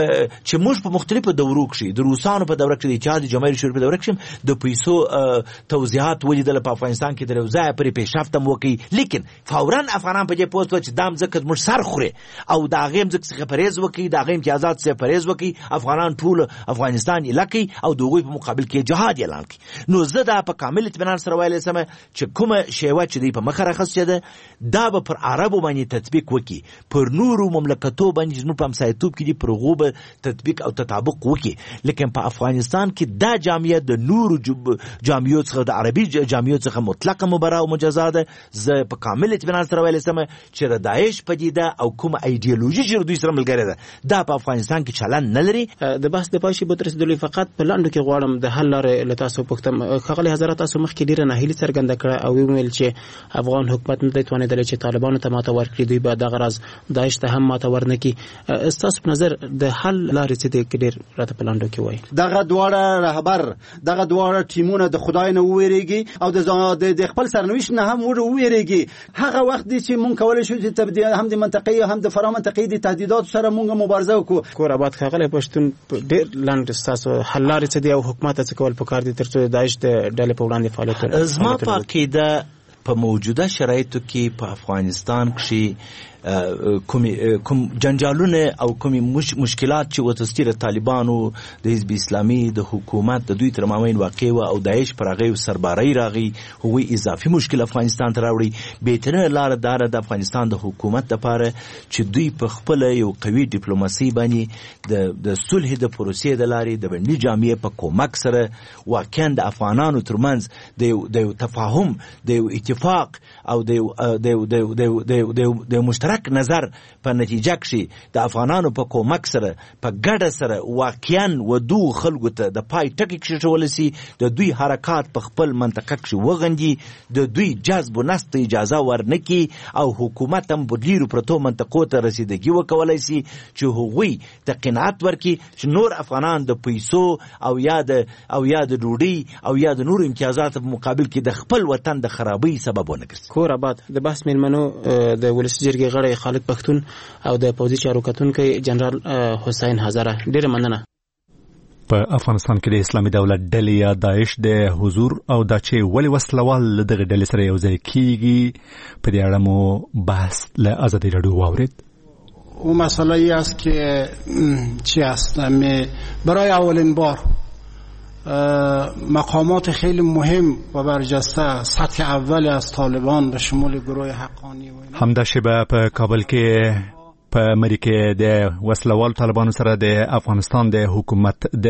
چې موږ په مختلفو دورو کې د روسانو په دوره کې د اتحاد جماهیر شوري په دوره کې د پیسو توزیعات ولیدل په افغانستان کې د یو ځای پرې پیشرفت هم وکړي. لیکن فورا افغانان په دې پوسټ و چې دام ځکه موږ سر خوري او دا غیم ځکه څخه پرهیز وکړي، دا غیم امتیازات څخه پرهیز وکړي، افغانان ټول افغانستان علاقې او دوی په مقابل کې جهاد اعلان کړي. نو زه دا په کامل اطمینان سره ویلی سم چې کومه شیوه چې دی په مخه راخستې ده دا به پر عربو باندې تطبیق وکړي، پر نورو مملکتو باندې زموږ په همسایتوب کې دي پر هغو به تطبیق او تطابق وکړي. لیکن په افغانستان کې دا جامعه د نورو جامعو څخه د عربي جامعو څخه مطلقه مبرأ او مجازه ده. زه په کامل اطمینان سره ویلی سم چې د داعش پدیده او کومه ایډیولوژي چې دوی سره ملګرې ده دا په افغانستان کې چلن نه لري. د بحث د پای شي به تر رسېدلو فقط په لاندو کې غواړم د حل لارې له تاسو پوښتم. ښاغلي حضرت، تاسو مخکې ډېره ناهیلي څرګنده کړه او ویل چې افغان حکومت نه دی توانېدلی چې طالبانو ته ماته ورکړي، دوی به دغه راز داعش ته هم ماته ورنکړي. ستاسو په نظر د حل لارې څه دي که ډېر راته په لاندو کې وایي؟ دغه دواړه رهبر دغه دواړه ټیمونه د خدای نه وویرېږي او د خپل سرنوشت نه هم وویرېږي. هغه وخت دی چې مونږ کولی شو چې هم د منطقې هم د فرا منطقې د تهدیداتو سره مونږ مبارزه وکړو. کور آباد ښاغلی پښتون، ډېر لنډ ستاسو حل لارې څه دي او حکومت څه کول پکار دي تر څو د داعش د ډلې په وړاندې فعالیت وکړي؟ زما په عقیده په موجوده شرایطو کې په افغانستان کې کوم کوم جنجالونه او کوم مشکلات چې وتستیر طالبانو د حزب اسلامي د حکومت د دوی تر مابین واقع و او داعش پر هغه سرباري راغی، هغوی اضافي مشکل افغانستان ته راوړي. بهتره لار دار د افغانستان د حکومت لپاره چې دوی په خپل یو قوي ډیپلوماسي باندې د د صلح د پروسې د لارې د بین‌المللي جامعې په کومک سره واقعا د افغانانو ترمنځ د د تفاهم د اتفاق او د د د د مشترک نظر په نتیجه کې د افغانانو په کومک سره په ګډه سره واقعا ودو خلکو ته د پای ټکی کېښول شي، د دوی حرکات په خپل منطقه کې وغندي، د دوی جذب و نسط اجازه ورنکي او حکومت هم په ډیرو پرتو منطقو ته رسیدګي وکولای شي چې هغوی ته قناعت ورکړي چې نور افغانان د پیسو او یا د او یا د ډوډۍ او یا د نور امتیازاتو په مقابل کې د خپل وطن د خرابۍ سبب ونه ګرځي. کور آباد د بحث میلمنو د ولسي جرګې غړی خالد پښتون او د پوځي چارو کتونکی جنرال حسین هزاره، ډېره مننه. په افغانستان کې د اسلامي دولت ډلې یا داعش د حضور او دا چې ولې وسلوال دغه ډلې سره یو ځای کیږي په دې اړه مو بحث له ازادي راډیو واورید. او مسئله ای است که چی است برای اولین بار مقامات خیلی مهم و برجسته سطح اول از طالبان به شمول گروه حقانی و همدا شبه په کابل کې په امریکا د وسلوال طالبانو سره د افغانستان د حکومت د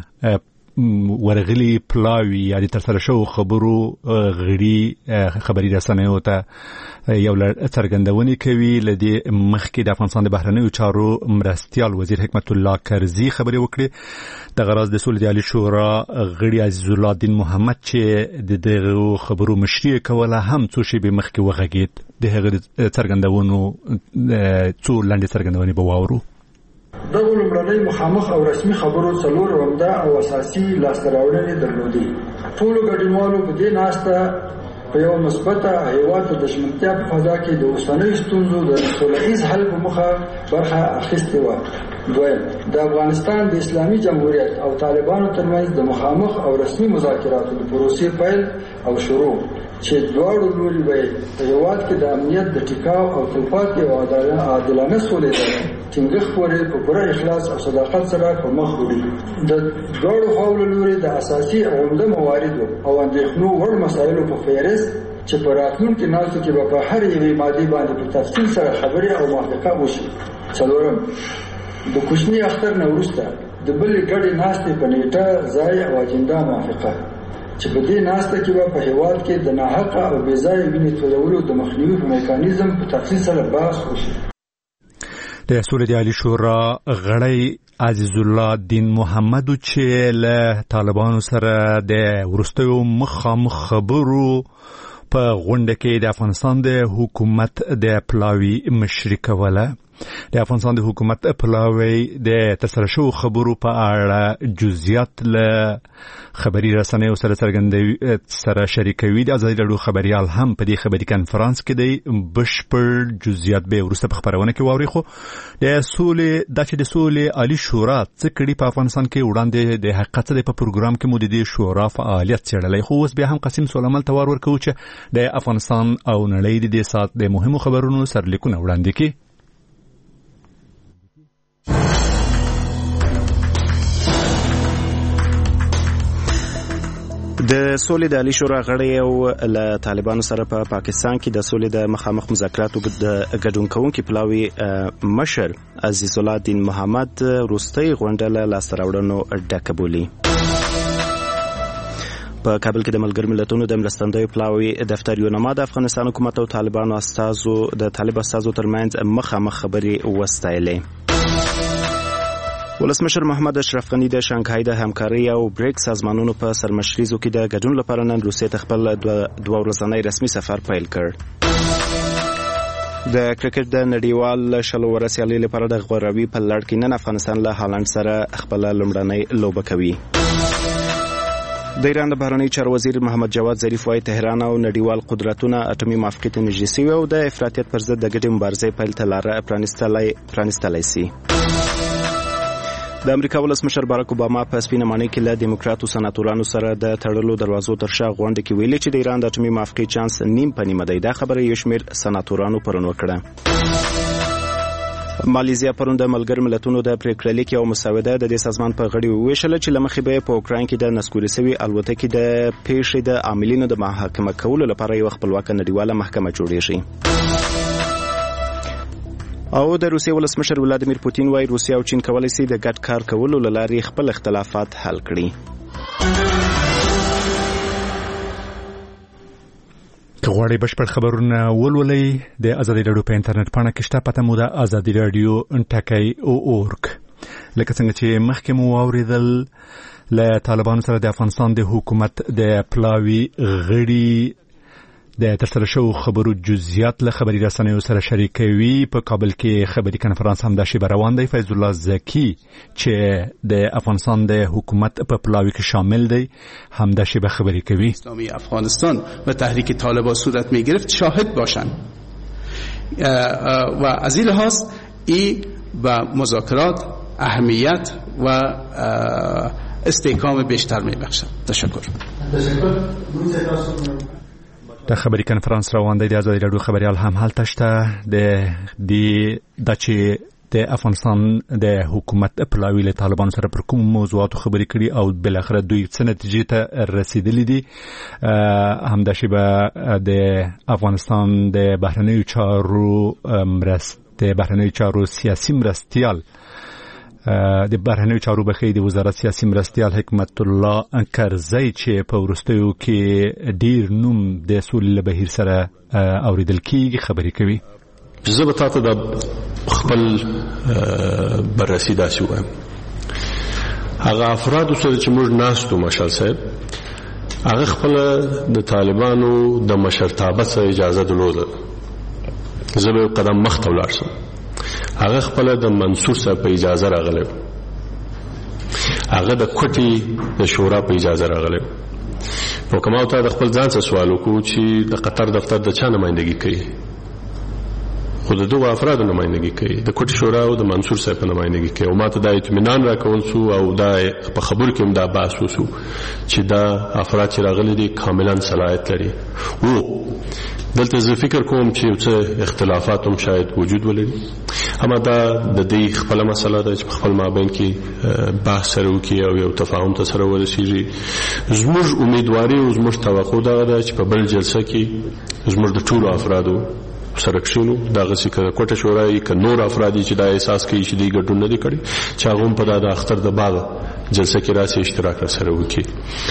ورغلي پلاوی یا د ترسره شو خبرو غړي خبري رسنیو ته یو څرګندونې کوي لدی مخکې د افغانستان د بهرنیو چارو مرستيال وزیر حکمت الله کرزي خبري وکړي د غراض د سولې عالی شورا غړي عزیز الله الدین محمد چې د دغه خبرو مشري کوله هم څو شی به مخکې وغږید د هغه څرګندونو څو لاندې څرګندونې به واورو. دغه لومړنۍ مخامخ او رسمي خبرو څلور عمده او اساسي لاسته راوړنې درلودې. ټولو ګډونوالو په دې ناسته په یو مثبته هیواد د دښمنتیا په فضا کې د اوسنیو ستونزو د سولهییز حل په موخه برخه اخیستې وه. دویم، د افغانستان د اسلامي جمهوریت او طالبانو ترمنځ د مخامخ او رسمي مذاکراتو د پروسې پیل او شروع چې دواړو لوري به په هیواد کې د امنیت د ټیکاو او تلپاتې او عادلانه سولې د ټینګښت پورې په پوره اخلاص او صداقت سره په مخ وړي. د دواړو خواو لوري د اساسي او عمده مواردو او اندېښنو وړ مسایلو په فهرست چې په راتلونکي ناستو کې به په هر یوې مادې باندې په تفصیل سره خبرې او موافقه وشي. څلورم، د کوچني اختر نه وروسته د بلې ګډې ناستې په نیټه ځای او اجنډا موافقه چې په دې ناسته کې به په هیواد کې د ناحقه او بې ځایه وینې تویولو د مخنیوي په میکانیزم په تفصیل سره بحث وشي. د سولې عالی شورا غړی عزیز الله الدین محمد چې له طالبانو سره د ورستیو مخامخ خبرو په غونډه کې د افغانستان د حکومت د پلاوی مشري کوله. د افغانستان د حکومت پلاوی د ترسره شو خبرو په اړه جزئیات له خبري رسنیو سره څرګندوي سره شریکوي. د ازادي راډیو خبريال هم په دې خبري کانفرنس کې دی بشپړ جزئیات به ورسته په خبرونه کې واوري. خو د سولې د چې د سولې عالی شورا څه کړي په افغانستان کې وړاندې د حقیقت په پروګرام کې مو د دې شورا فعالیت څېړلې. خو اوس بیا هم قسم سولمل توار ورکوي چې د افغانستان او نړۍ د دې سات د مهمو خبرونو سرلیکونه وړاندې کړي. د سولې د عالی شورا غړي او له طالبانو سره په پا پاکستان کې د سولې د مخامخ مذاکراتو د ګډون کوونکي پلاوی مشر عزیز الله الدین محمد روستي غونډه له لاسته راوړنو ډکه بولي. په کابل کې د ملګرو ملتونو د مرستندوی پلاوی دفتر یونما د افغانستان حکومت او طالبانو استازو د طالب استازو ترمنځ مخامخ خبري وستایلې. ولسمشر محمد اشرف غنی د شانګهای د همکاري او بریک سازمانونو په سرمشریزو کې د ګډون لپاره نن روسیې ته خپل دوه ورځنی رسمي سفر پیل کړ. د کرکټ د نړیوال شلو ورسیالۍ لپاره د غوراوي په لړ کې نن افغانستان له هالند سره خپل لومړنۍ لوبه کوي. د ایران د بهرنی چارو وزیر محمد جواد ظریف وايي تهران او نړیوال قدرتونه اټومي موافقت نږدې شوي او د افراطیت پر ضد د ګډې مبارزې پیل ته لاره پرانیستلای پرانیستلای شي. د امریکا ولسمشر باراک اوباما په سپینه مانۍ کې له دیموکراتو سناتورانو سره د تړلو دروازو تر شا غونډه کې ویلي چې د ایران د اټومي موافقت چانس نیم په نیمه دی. دا خبره یو شمېر سناتورانو پرون وکړه. مالیزیا پرون د ملګرو ملتونو د پریکړه لیک او مسوده د دې سازمان په غړي وویشل چې لمخې به په اوکراین کې د نسکوري سوي الوتکې د پیښې د عاملینو د محاکمه کولو لپاره یو خپلواک نړیواله محکمه جوړیږي. او د روسیې ولسمشر ولادیمیر پوتین وايي روسیا او چین کولای شي د ګډ کار کولو لارې خپل اختلافات حل کړي. که غواړئ بشپړ خبرونه ولولئ د ازادي راډیو په انټرنیټ پاڼه کې شته پته مو د ازادي راډیو ټکی او اورګ. لکه څنګه چې مخکې مو واوریدل له طالبانو سره د افغانستان د حکومت د پلاوی غړي د ترسره شو خبرو جزئیات له خبري رسنیو سره شریکوي. په کابل کې خبري کانفرنس هم د شی روان دی. فیض الله زکی چې د افغانستان د حکومت په پلاوی کې شامل دی هم د شی به خبري کوي. اسلامی افغانستان و تحریک طالبان صورت می گرفت شاهد باشند و از این لحاظ این به مذاکرات اهمیت و استحکام بیشتر می بخشد. تشکر. تشکر. د خبري کانفرنس روان دی. د ازادي راډیو خبريال هم هلته شته. د دې د چې د افغانستان د حکومت پلاوی له طالبانو سره پر کوم موضوعاتو خبرې کړي او بل اخر دوی څه نتیجې ته رسیدلې دي. همداشي به د افغانستان د بهرنیو چارو مرست د بهرنیو چارو سیاسي مرستیال د بهرنیو چارو بخې د وزارت سیاسي مرستیال حکمت الله کرزی چې په وروستیو کې ډیر نوم د سولې له بهیر سره اوریدل کیږي خبرې کوي. زه به تاسو د خپل بررسي داسې وایم، هغه افراد سره چې موږ ناستو مشال صاحب هغه خپل د طالبانو د مشرتابه سره اجازه درلوده. زه به قدم مخ ته ولاړ شم، هغه خپل د منصور صاحب په اجازه راغلی، هغه د کوټي د شورا په اجازه راغلی. نو کومه ته د خپل ځان څخه سوال وکړو چې د قطر دفتر د چا نمائندګي کوي؟ خو د دوه افرادو نمائندګي کوي، د کوټي شورا او د منصور صاحب په نمائندګي کوي. او ماته د اطمینان راکول سو او دا په خبرو کې هم دا بحث وسو چې دا افراد چې راغلي دي کاملا صلاحیت لري. وو دلته زه فکر کوم چې څه اختلافات هم شاید وجود ولري، اما دا د دې خپل مسله ده چې په خپل مابین کې بحث سره وکړي او یو تفاهم ته سره ورسیږي. زموږ امیدواري او زموږ توقع دا ده چې په بل جلسه کې زموږ د ټولو افرادو سره کښینو، دغه چې کوټه شورای ک نور افرادی چې دا احساس کوي چې دوی ګډون نه دي کړی چې هغه هم په دا د اختر د بعد جلسه کې راسي اشتراک سره وکړي.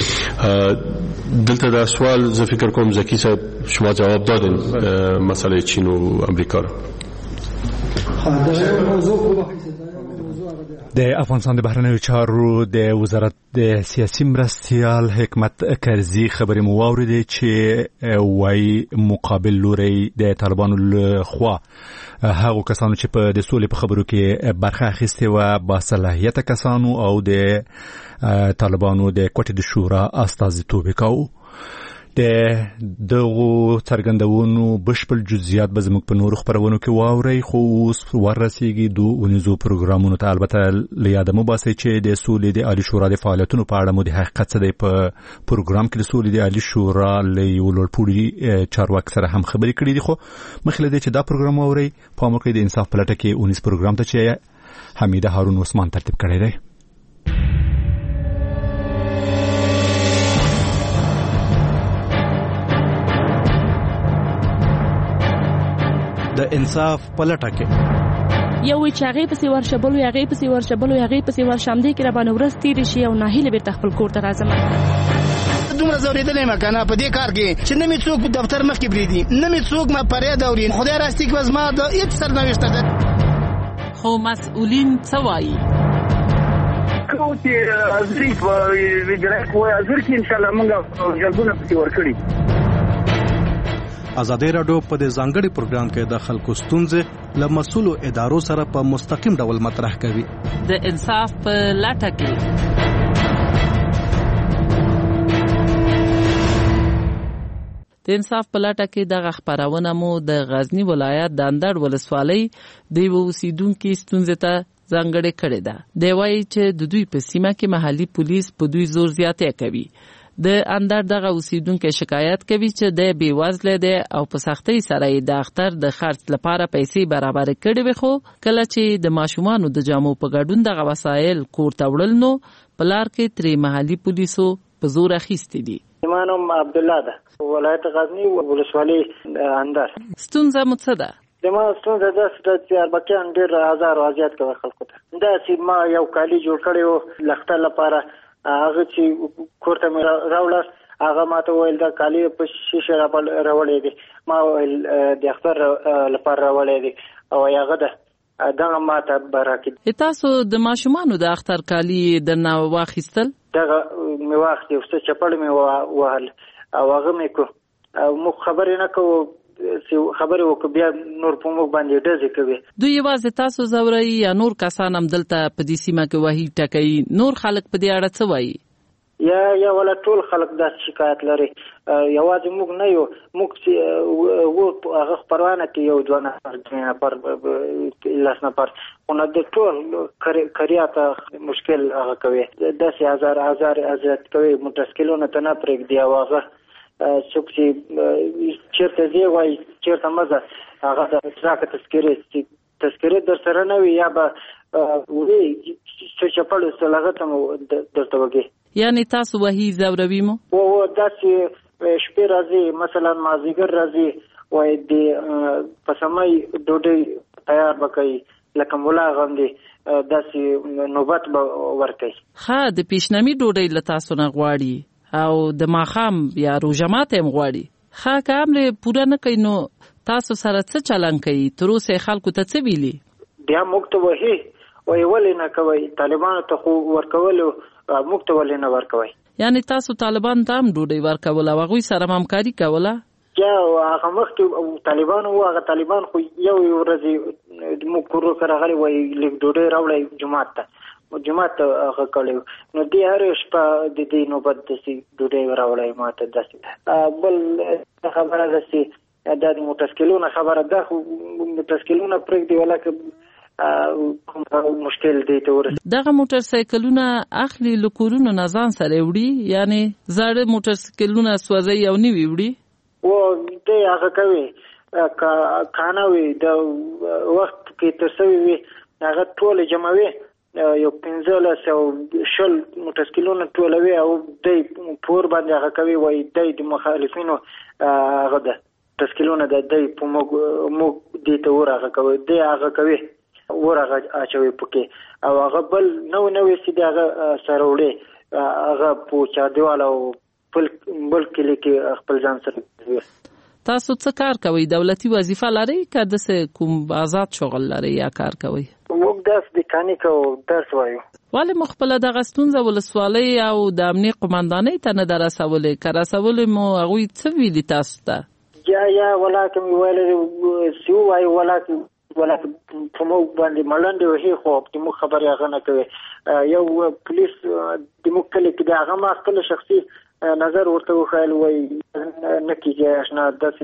دلته دا سوال زه فکر کوم زکی صاحب شما جواب دادین مسئله چین و امریکا. د افغانستان د بهرنیو چارو د وزارت د سیاسي مرستیال حکمت کرزی خبرې مو واورېدې چې وایي مقابل لوري د طالبانو له خوا هغو کسانو چې په د سولې په خبرو کې برخه اخیستې وه با صلاحیته کسانو او د طالبانو د کوټې د شورا استازیتوب یې کاوه. د دغو څرګندونو بشپړ جزئیات به زموږ په نورو خپرونو کې واورئ، خو اوس ورسیږي دوه اونیزو پروګرامونو ته. البته له یاده مو باسئ چې د سولې د عالی شورا د فعالیتونو په اړه مو د حقیقت څه دی په پروګرام کې د سولې د عالی شورا له یو لوړپوړي چارواکي سره هم خبرې کړې دي. خو مخکې له دې چې دا پروګرام واورئ پام وکړئ د انصاف په لټه کې اونیز پروګرام ته چې حمیده هارون عثمان ترتیب کړی دی. د انصاف پلټه کې یو چې هغه پسې ورشبلو هغه پسې ورشبلو هغه پسې ورشمدې کې را باندې ورځ تیرې شي او ناهیله بیرته خپل کور ته راځم. دومره زوریدلې ما کنه په دې کار کې چې نه می څوک په دفتر مخ کې بریدي، نه می څوک ما پرې دوري. خدای راستي کې وزما د هیڅ سرنوشت ده. خو مسؤلین څه وایي؟ کوم چې ازري په ویډیو کوی ازر کې ان شاء الله موږ جلبونه پسې ورکړي. ازادي رادیو په دې ځانګړي پروګرام کې د خلکو ستونزې له مسؤلو ادارو سره په مستقیم ډول مطرح کوي. د انصاف په لټه کې د انصاف په لټه کې دغه خبرونه مو د غزنی ولایت د اندړ ولسوالۍ د یو اوسیدونکو ستونزې ته ځانګړې کړې ده. دی وایي چې د دوی په سیمه کې محلي پولیس په دوی زور زیاتې کوي. د اندر دغه اوسیدونکو شکایت کوي چې د بې وزله دي او په سختۍ سره د اختر د خرڅ لپاره پیسې برابر کړي وي، خو کله چې د ماشومانو د جامو په ګډون دغه وسایل کور ته وړل نو په لار کې ترې محلي پولیسو په زور اخیستې دي. ایمانم عبد الله ده، ولایت غزنی ولسوالۍ اندر. ستونزه مو څه ده؟ د ما ستونزه ده چې اربکیان ډېر هزار وضعیت کوي خلکو ته. دا چې ما یو کالی جوړ کړی و لختر لپاره، هغه چې کورته مې راوړل هغه ماته ویل دا کالی په شیشه راوړی دی، ما ویل د اختر لپاره راوړی دی او هغه ده دغه ماته براکې. تاسو د ماشومانو د اختر کالی درنه واخیستل؟ دغه مې واخیست، یو څه چپړ مې وهل او هغه مې کو او موږ خبرې نه کوو خبرې وکړو بیا نور په موږ باندې ډزې کوي. دوی یوازې تاسو ځوروي یا نور کسان هم دلته په دې سیمه کې وهي ټکوي؟ نور خلک په دې اړه څه وایي؟ یا یا ولا ټول خلک داسې شکایت لري، یوازې موږ نه یو، موږ چې و هغه خپرونه کې یو دوه نفر درې نفر لس نفر خو نه د ټول کریاته مشکل هغه کوي، داسې هزار هزار ازیات کوي، متشکلونه ته نه پرېږدي او هغه څوک چې چېرته ځې وایي چېرته مه ځه، هغه د ځاکه تذکرې چې تذکره در سره نه وي یا به وی څه چپړ سلغت مو درته وګي. یعنی تاسو وਹੀ زوروي مو او داسې شپې راځي مثلا مازیګر راځي وای د پسمای ډوډۍ تیار وکړي لکه مولا غوندې داسې نوبت به ورکړي. ښه د پیشنمي ډوډۍ له تاسو نه غواړي او د ماښام یا روژه ماته هم غواړي. ښه که امر پوره نه کوي نو تاسو سره څه چلن کوي؟ تر اوسه خلکو ته څه ویلي؟ بیا موږ ته وایي وایي ولې نه کوئ؟ طالبانو ته خو ورکولو موږ ته ولې نه ورکوئ؟ یعنی تاسو طالبان ته هم ډوډۍ ورکوله او هغوی سره همکاري کوله؟ یا هغه مخکې طالبان وو، هغه طالبان خو یو یو ورځې موږ کور سره غلي وایي لږ ډوډۍ راوړئ جومات ته جومات ته هغه کړی نو دی هر شپه د دې نوبت داسې ډوډۍ راوړئ ما ته داسې. بل خبره داسې دا د متسکلونه خبره ده خو متسکلونه پرېږدي ولکه مشکل دی ته ورسېږي. دغه موټر سایکلونه اخلي له کورونو نه ځان سره وړي یعنی زاړه موټر سایکلونه سوځوي او نوي وړي؟ و دی هغه کوي کانه وي د وخت کې تر سوي وي هغه ټول جمعوي یو پنځلس او شل موټرسایکلونه ټولوي او دی پور باندې هغه کوي وایي دی د مخالفینو هغه ده تسکلونه د دی په موږ موږ دې ته ور هغه کوي دی هغه کوي ور هغه اچوي پکې او هغه بل نو نوې سي هغه سره وړي هغه په چاردیوال او بل بل کلی کې خپل ځان سره. تاسو څه کار کوئ؟ دولتي وظیفه لرئ که داسې کوم آزاد شغل لرئ یا کار کوئ؟ موږ درس د میکانیک او درس وایو. ولې مو خپله دغه ستونزه ولسوالۍ او د امنیې قمندانۍ ته نه ده رسولې؟ که رسولې مو هغوی څه ویلي تاسو ته؟ یا یا ولاکه مې ویلې څه ووایي ولاکه ولاکه په موږ باندې ملنډې وهي خو د موږ خبرې هغه نه کوي. یو پولیس د موږ کلي کې د هغه ما خپل شخصي نظر ورته وخایل وای نه کیږي اشنا داسې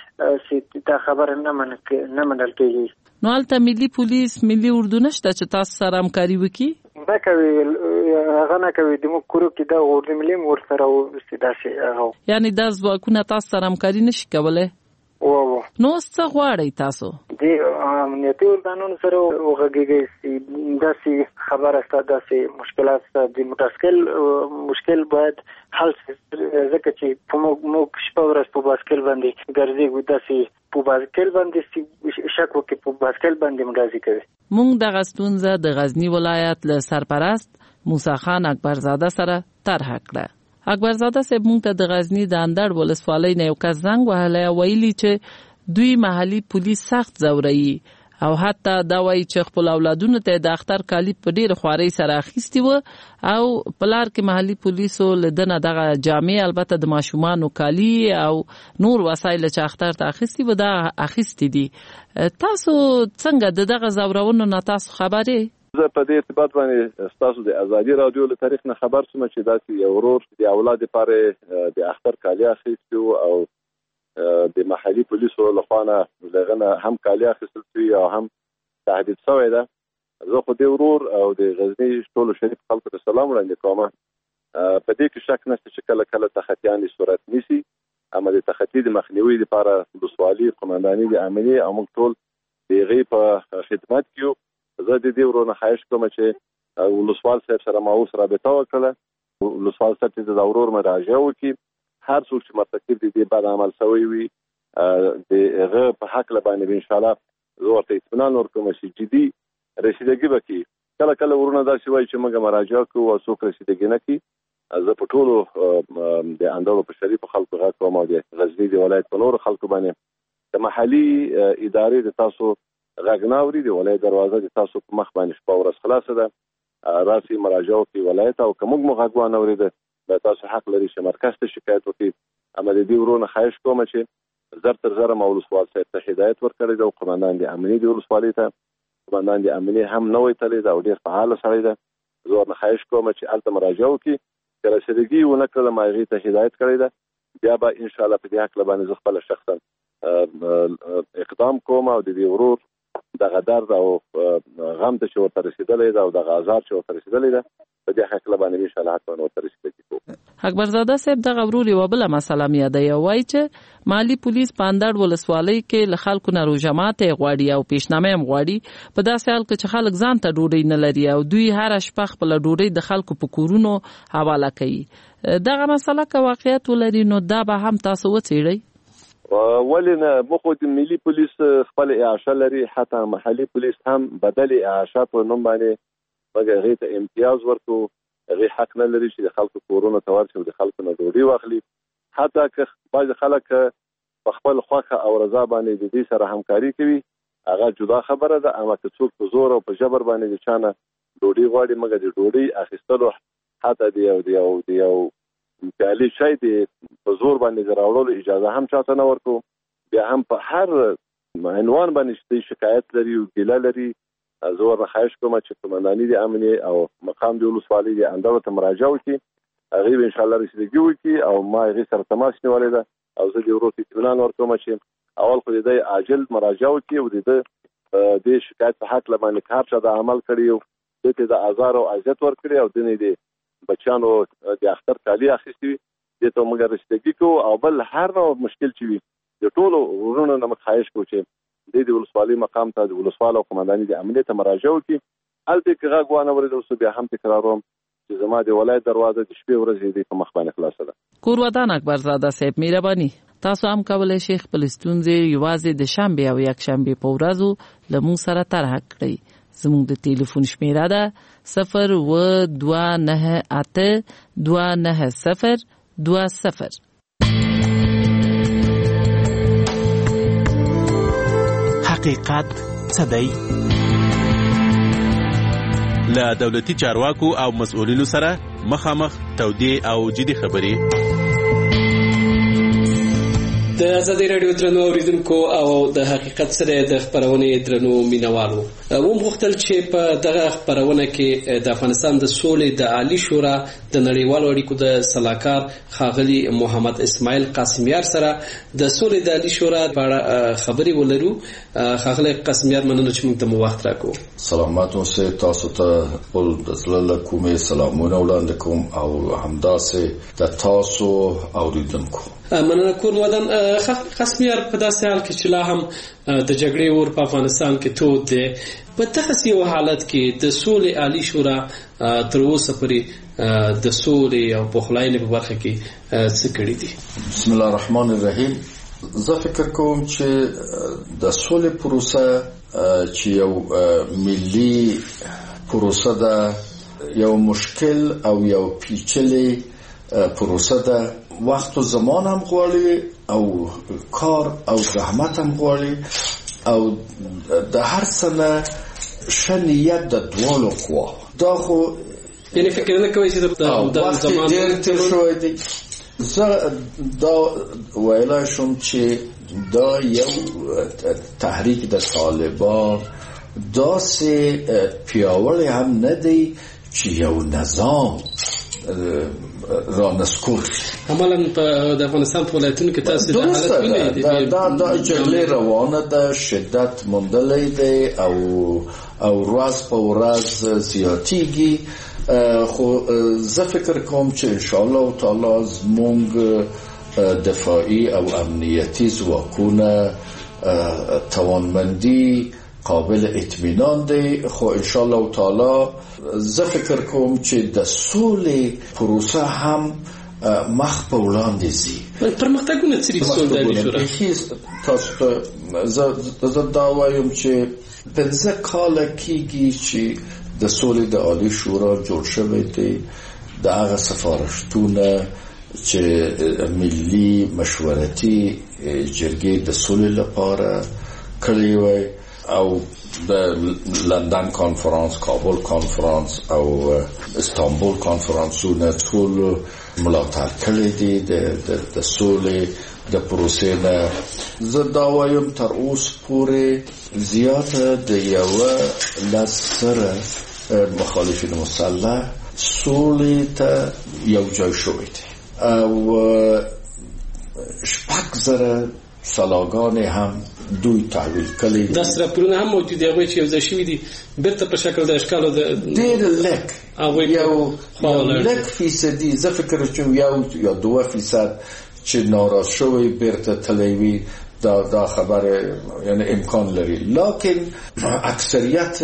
ده دا خبره نه منل کېږي. نو هلته ملي پولیس ملي اردو نشته چې تاسو سره همکاري وکړي؟ نه کوي هغه نه کوي د موږ کورو کې دا اردو ملي م ورسره داسې هغه یعنې دا ځواکونه تاسو سره همکاري نشي کولی؟ و و نو اوس څه غواړئ تاسو؟ د امنیتي ارګانونو سره وغږیږئ چې داسې خبره شته داسې مشکلات شته د موټرسایکل مشکل باید حل شي ځکه چې په موږ شپه ورځ په بایسکل باندې ګرځېږو داسې په بایسکل باندې شک وکړي په بایسکل باندې مډازي کوي. موږ دغه ستونزه د غزني ولایت له سرپرست موسی خان اکبرزاده سره طرحه کړه. اکبرزاده صاحب موږ ته د غزني د اندړ ولسوالۍ نه یو کس زنګ وهلی او ویلي چې دوی محلي پولیس سخت ځوروي او حتی دا وایي چې خپل اولادونو ته د اختر کالي په ډېره خوارۍ سره اخیستي وو او په لار کې محلي پولیسو له ده نه دغه جامې البته د ماشومانو کالي او نور وسایل چې اختر ته اخیستي وو دا اخیستي دي. تاسو څنګه د دغه ځورونو نه تاسو خبر یې؟ زه په دې ارتباط باندې ستاسو د ازادي رادیو له تاریخ نه خبر شوم چې داسې یو ورور د اولاد لپاره د اختر کالي اخیستي او د محلي پولیسو لخوا نه دغه نه هم کالي اخیستل شوي او هم تهدید شوی ده. زه خو دې ورور او د غزني ټولو شریف خلکو ته سلام وړاندې کوم. په دې کې شک نشته چې کله کله تخطیان صورت نیسي اما د تخطي د مخنیوي لپاره ولسوالي قمنداني د امنیې او موږ ټول د هغې په خدمت کې یو. زه د دې ورونه خواهش کوم چې ولسوال صاحب سره ما اوس رابطه وکړه ولسوال صاحب ته د ورور مراجعه وکړي هر څوک چې مرتکب دي د بد عمل شوی وي د هغه په حق باندې ان شاء الله زه ورته اطمینان ورکوم چې جدي رسیدګي وکړي. کله کله ورونه داسې وایي چې موږ مراجعه کوو او څوک رسیدګي نه کوي. زه په ټولو د اندړو په شریفو خلکو غږ کوم او د غزني د ولایت په نورو خلکو باندې د محلي ادارې د تاسو غږ نه اوري د ولایت دروازه د تاسو په مخ باندې شپه ورځ خلاصه ده راسي مراجعه وکړي ولایت او که موږ مو غږ وانه اورېده بیا تاسو حق لري چې مرکز ته شکایت وکړي. اما د دې ورونه خواهش کوم چې زر تر زره ما ولسوال صاحب ته هدایت ورکړی ده او قمندان د امنیې د ولسوالۍ ته قمندان د امنیې هم نوی تللی ده او ډېر فعاله سړی ده. زه ورنه خواهش کوم چې هلته مراجعه وکړي که رسیدګي ونه کړله ما هغې ته هدایت کړی ده بیا به انشاءالله په دې هکله باندې زه خپله شخصا اقدام کوم او د دې ورور دغه درد او غم ته چې ورته رسېدلی ده او دغه آزار چې ورته رسېدلی ده په دې هکله باندې انشاءالله حتما ورته رسېدګي کوو. اکبرزاده صاحب دغه ورور یو بل مسله مې یادوي، وایي چې مالی پولیس په اندړ ولسوالۍ کې له خلکو نه روجمات غواړي او پیشنامه هم غواړي، په داسې حال کې چې خلک ځان ته ډوډۍ نه لري او دوی هر شپه خپل ډوډۍ د خلکو په کورونو حواله کوي. دغه مسله که واقعیت ولري نو دا به هم تاسو وڅېړئ؟ ولې نه، موږ د ملي پولیس خپل اعاشه لري، حتی محلي پولیس هم بدل اعاشه په نوم باندې مګر هغې ته امتیاز ورکو، هغې حق نه لري چې د خلکو کورونو ته ورشي او د خلکو نه ډوډۍ واخلي. حتی که بعضې خلک په خپل خوښه او رضا باندې د دې سره همکاري کوي هغه جدا خبره ده، اما که څوک په زور او په جبر باندې د چا نه ډوډۍ غواړي مګر د ډوډۍ اخیستلو حتی د یو د یو د یو پیالې شی د په زور باندې د راوړلو اجازه هم چاته نه ورکو. بیا هم په هر عنوان باندې چې شکایت لري او ګیله لري، زه ورنه خواهش کوم چې قمنداني د امنیې او مقام د ولسوالۍ د اندړو ته مراجعه وکړي، هغې به انشاءالله رسیدګي وکړي او ما هغې سره تماس نیولی ده او زه د ورور ته اطمینان ورکوم چې اول خو د دې عاجل مراجعه وکړي او د ده د شکایت په حق باندې که هر چا د عمل کړي او دې ته د ازار او اذیت ورکړي او دنې د بچیانو د اختر کالي اخیستي وي، دې ته موږ رسیدګي کوو. او بل هر نوع مشکل چې وي د ټولو ورونو نه موږ خواهش کوو چې دې د ولسوالۍ مقام ته د ولسوال او قمنداني د امنیې ته مراجعه وکړي. هلته که غږ وانه ورېده اوس بیا هم تکراروم چې زما د ولایت دروازه د شپې ورځې د په مخ باندې خلاصه ده. کورودان اکبرزاده صاحب مهرباني، تاسو هم کولی شئ خپل ستونزې یوازې د شنبې او یکشنبې په ورځو له موږ سره طرحه کړئ. زموږ د ټلیفون شمیره ده صفر و دوه نهه اته دوه نهه صفر دوه صفر. حقیقت څه دی؟ له دولتي چارواکو او مسؤلینو سره مخامخ تودې او جدي خبرې. د ازادي رادیو درنو اوریدونکو او د حقیقت سره د خبرونې درنو مینوالو، موږ غوښتل چې په دغه خبرونه کې د افغانستان د سولې د عالی شورا د نړیوالو اړیکو د سلاکار ښاغلي محمد اسماعیل قاسمیار سره د سولې د عالی شورا په اړه خبرې ولرو. ښاغلي قاسمیار، مننه چې موږ ته مو وخت راکړو. سلامات اوسئ، تاسو ته خپل د زړه له کومې سلامونه وړاندې کوم او همداسې د تاسو اوریدونکو. مننه کورودان قاسمیار، په داسې حال کې چې لا هم د جګړې اور په افغانستان کې تود دی، په دغسې یو حالت کې د سولې عالی شورا تر اوسه پورې د سولې او پخلاینې په برخه کې څه کړي دي؟ بسم الله الرحمن الرحیم. زه فکر کوم چې د سولې پروسه چې یو ملي پروسه ده، یو مشکل او یو پیچلې پروسه ده، وقت و زمان هم غواړي او کار او زحمت هم غواړي او د هر سنه شنیت د دوالو قوا. دا خو یعنی فکر نه کوي چې د زمان ډېر تیر شوی دی. زه دا ویلای شم چې دا یو تحریک د طالبان داسې پیاوړی هم نه دی چې یو نظام را نسکور عملا په د افغانستان په ولایتونو کې تاسو د حالت وینئ دا د جګړې روانه ده، شدت موندلی دی او او ورځ په ورځ زیاتیږي. خو زه فکر کوم چې انشاءالله تعالی زموږ دفاعي او امنیتي ځواکونه توانمندي قابل اطمینان دی. خو انشاءالله تعالی زه فکر کوم چې د سولې پروسه هم مخ په وړاندې ځي. پرمختګونه څه دي په سولې عالی شورا؟ تاسو ته زه دا وایم چې پنځه کاله کېږي چې د سولې د عالی شورا جوړ شوی دی. د هغه سفارشتونه چې ملي مشورتي جرګې د سولې لپاره کړی وی او د لندن کانفرانس، کابل کانفرانس او استانبول کانفرانسونه ټول ملاتړ کړی دي د سولې د پروسې نه. زه دا وایم تر اوس پورې زیاته د یوه لس زره مخالفین مسلح سولې ته یو جای شوی دی او شپږ زره سلاګانې هم دوی تحویل کړي. دا راپورونه هم موجود دي هغه چې یو ځای شوي دي بیرته په شکل د اشکالو د ډېر لږ یو لږ فیصدي زه فکر کوم یو یا دوه فیصد چې ناراض شوی بیرته تللی وي دا دا خبره یعنی امکان لري، لکن اکثریت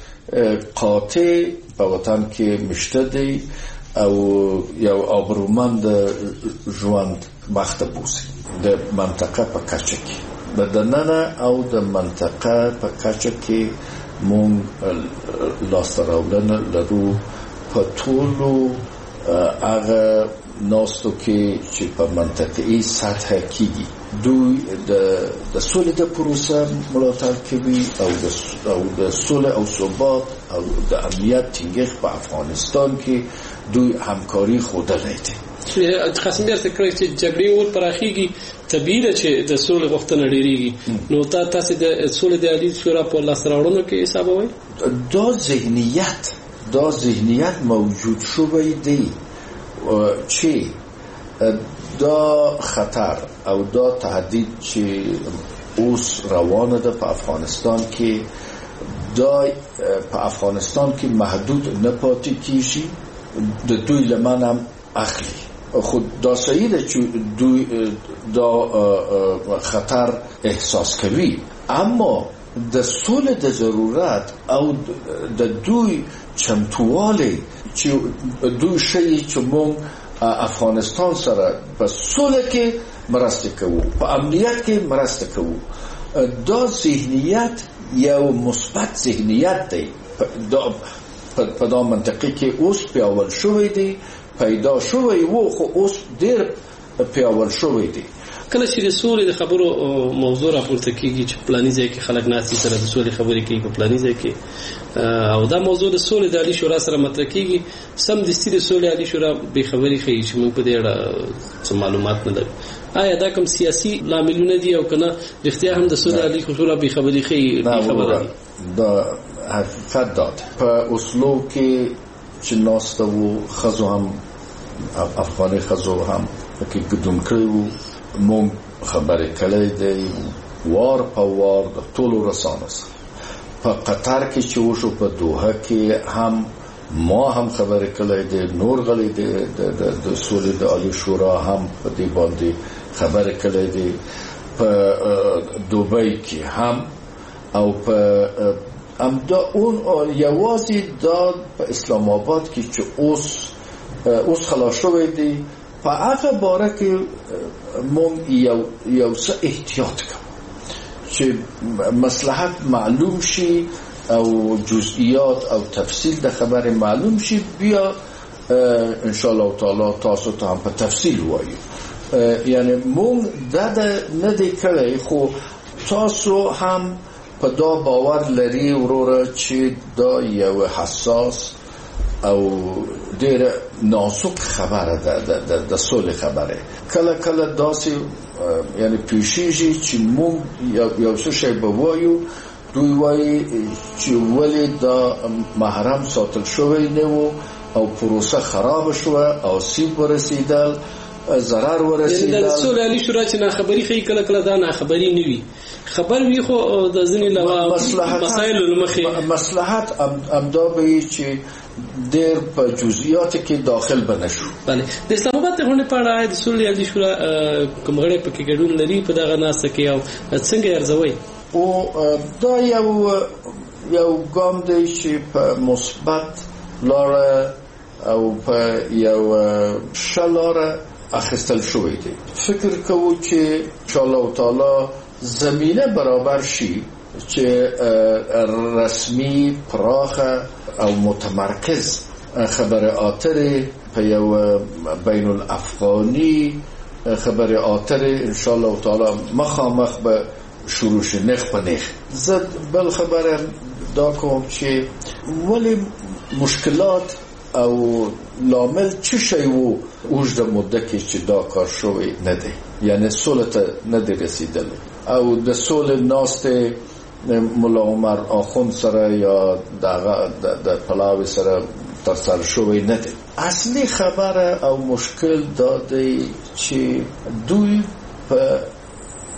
قاطع په وطن کې مشته دی او یو آبرومند ژوند مخته بوسي د منطقه په کچه کې د دننه او د منطقه په کچه کې مونږ لاسته راوړنه لرو په ټولو هغه ناستو کې چې په منطقي سطح کېږي. دوی د د سولې د پروسه ملاتړ کوي او د او د سولې او ثبات او د امنیت ټینګښت په افغانستان کې دوی همکاري ښودلې ده. قسم بیرته کړی چې جګړې ور پراخیږي طبیعي ده چې د سولې غوښتنه ډېریږي، نو تا تاسو د سولې د عالی شورا په لاسته راوړنو کې حسابوئ؟ دا ذهنیت دا ذهنیت موجود شوی دی چې دا خطر او دا تهدید چې اوس روانه ده په افغانستان کې دا په افغانستان کې محدود نه پاتې کیږي، د دوی لمن هم اخلي. خود دا صحیح ده چې دوی دا خطر احساس کوي، اما د سولې د ضرورت او د دوی چمتوالی چې دوی شي چې مونږ افغانستان سره په سولې کې مرسته کوو، په امنیت کې مرسته کوو، دا ذهنیت یو مثبت ذهنیت دی دا په دا منطقه کې اوس پیاوړ شوی دی، پیدا شوی وو خو اوس ډېر پیاوړ شوی دی. کله چې د سولې د خبرو موضوع راپورته کیږي چې پلاني ځای کې خلک ناسي سره د سولې خبرې کوي په پلاني ځای کې او دا موضوع د سولې د عالی شورا سره مطرح کیږي، سم د ستې سولې عالی شورا به خبرې کوي چې موږ په دې اړه څه معلومات نه لرو. آیا دا کوم سیاسي لاملونه دي او کنه رښتیا هم د سولې عالی شورا به خبرې کوي؟ خبره دا حقیقت داد په اوسلو کې چې ناسته وو خزو هم افغاني خزو هم کې ګډون کړو، مونږ خبرې کړې دی وار په وار د ټولو رسانو سره. په قطر کې چې وشو په دوحه کې هم ما هم خبرې کړې دی، نور غلي دی د سولې د عالی شورا هم په دې باندې خبرې کړې دی، په دوبۍ کې هم او په امدا اون یوازې دا په اسلام آباد کې چې اوس اوس خلاص شوی دی په هغه باره کې مونږ یو یو څه احتیاط کوو چې مصلحت معلوم شي او جزئیات او تفصیل د خبر معلوم شي، بیا ان شاء الله تعالی تاسو ته هم په تفصیل وایو. یعنی مونږ دا نه دی کړی خو تاسو هم په دا باور لري وروره چې دا یو حساس او ډېر نازک خبره ده د د سولې خبره. کله کله داسې یعنی پیشیږي چې مونږ یو څه شی به وایو، دوی وایي چې ولې دا محرم ساتل شوی نه و او پروسه خراب شوه او سیب ورسېدل، ضرر ورسېدل. د سولې عالی شورا چې ناخبري ښیي کله کله دا ناخبري نه وي، خبر وي خو د ځینې مسایلو له مخې مصلحت امدا به وي چې ډېر په جزئیات کې داخل بنشو. بله د اسلام آباد د غونډې په اړه د سولې عالی شورا کوم غړي پکې ګډون لري په دغه ناسته کې او څنګه ارزوي؟ او دا یو یو ګام دی چې په مثبت لاره او په یو ښه لاره اخیستل شوی دی. فکر کوو چې انشاءالله تعالی زمینه برابر شي چې رسمي پراخه او متمرکز خبر آتر په یو بین الافغانی خبر آتر انشاءالله تعالی مخامخ به شروع شي نخ په نخ. زد بل خبر دا کوم چې ولی مشکلات او لامل چه شی وو اوږده موده کې چې دا کار شوی نه دی، یعنی سولې ته نه دی رسیدلی او د سولې ناسته مولا عمر آخوند سره یا د پلاوی سره تر سر شوی نه دی. اصلی خبر او مشکل دا دی چې دوی په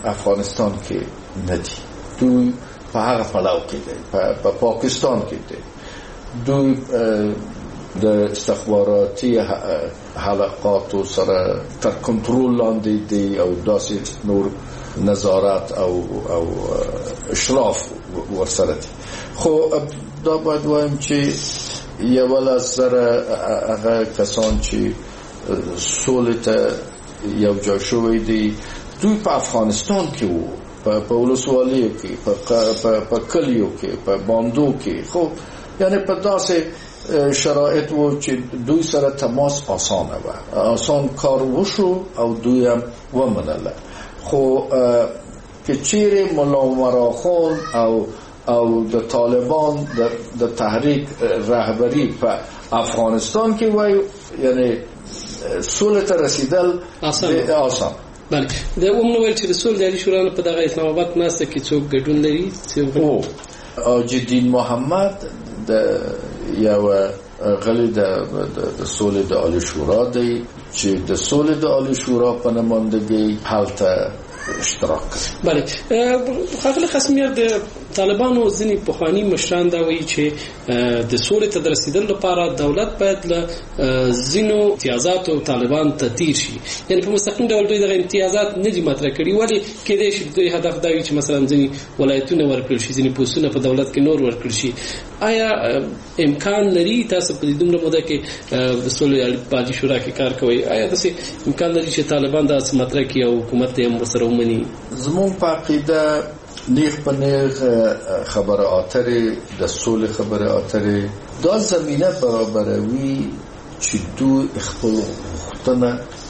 افغانستان کې نه دي، دوی په هغه پلاو کې دي، په پاکستان کې دي. دوی د استخباراتي حلقاتو سره تر کنټرول لاندې دي او داسې نور نظارت او او اشراف ورسره دي. خو دا باید وایم چې یو لاس سره هغه کسان چې سولې ته یو ځای شوی دي، دوی په افغانستان کې وو، په ولسوالیو کې، په کلیو کې، په باندو کې. خو یعنی په داسې شرایط وو چې دوی سره تماس آسانه و، آسان کار وشو او دوی هم ومنله. خو که چیرې ملا عمر خان او او د طالبان د تحریک رهبری په افغانستان کې وای، یعنی سولې ته رسیدل آسان. بله، د عمومي ویل چې د سولې د عالی شورا په دغه اسلام آباد ناسته کې څوک ګډون لري؟ او حاجي دین محمد د یو غلی د د سولې د عالی شورا دی چې د سولې د عالی شورا په نمائندګۍ هلته اشتراک کوي. بله، ښاغلی قاسمیار، د طالبانو ځینې پخواني مشران دا وایي چې د سولې ته د رسیدلو لپاره دولت باید له ځینو امتیازاتو طالبان ته تیر شي، یعنی په مستقیم ډول دوی دغه امتیازات نه دي مطرح کړي. ولې کېدای شي دوی هدف دا وي چې مثلا ځینې ولایتونه ورکړل شي، ځینې پوستونه په دولت کې نور ورکړل شي؟ آیا امکان لري تاسو په دې دومره موده کې د سولې عالی شورا کې کار کوئ، آیا داسې امکان لري چې طالبان داسې مطرح کړي او حکومت یې هم ورسره ومني؟ زموږ په عقیده نیغ په نیغ خبره اترې د سولې خبره اترې دا زمینه برابروي چې دوی خپل غوښتنه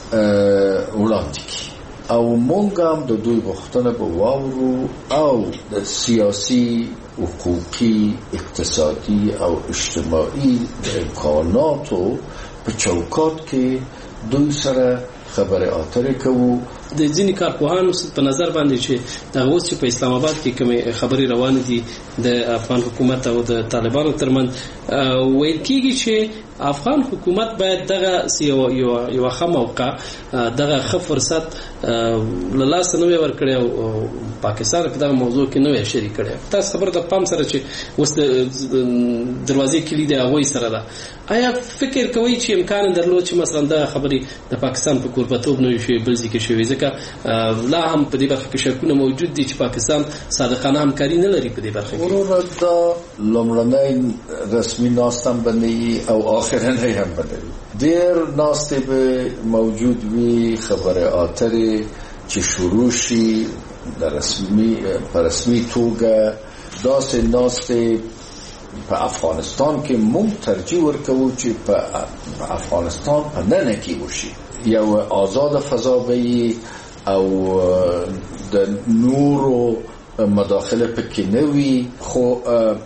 وړاندې کړي او مونږ هم د دوی غوښتنه به واورو او د سیاسي، حقوقي، اقتصادي او اجتماعي امکاناتو په چوکاټ کې دوی سره خبره اترې کوو. د ځینې کارپوهانو په نظر باندې چې دا اوس چې په اسلام آباد کې کومې خبرې روانې دي د افغان حکومت او د طالبانو ترمنځ، ویل کېږي چې افغان حکومت باید دغه یو یو ښه موقع، دغه ښه فرصت له لاسه نه وي ورکړی او پاکستان په دغه موضوع کې نه وي شریک کړی. تاسو خبر د پام سره چې اوس د دروازې کلي د هغوی سره ده، آیا فکر کوئ چې امکان درلود چې مثلا دغه خبرې د پاکستان په کوربتوب نه وي شوې بل ځای کې شوې؟ ځکه لا هم په دې برخه کې شکونه موجود دي چې پاکستان صادقانه همکاري نه لري په دې برخه کې. وروره دا لومړنی رسمي ناستم بنوي او آخرنی هم بنوي. ډېر ناستې به موجود وي، خبره اترې چې شروع شي د رسمي په رسمي توګه. داسې ناستې په افغانستان کې موږ ترجیح ورکوو چې په افغانستان په ننه کې وشي، یو آزاد فضا به او د نورو مداخله پکې نه وي. خو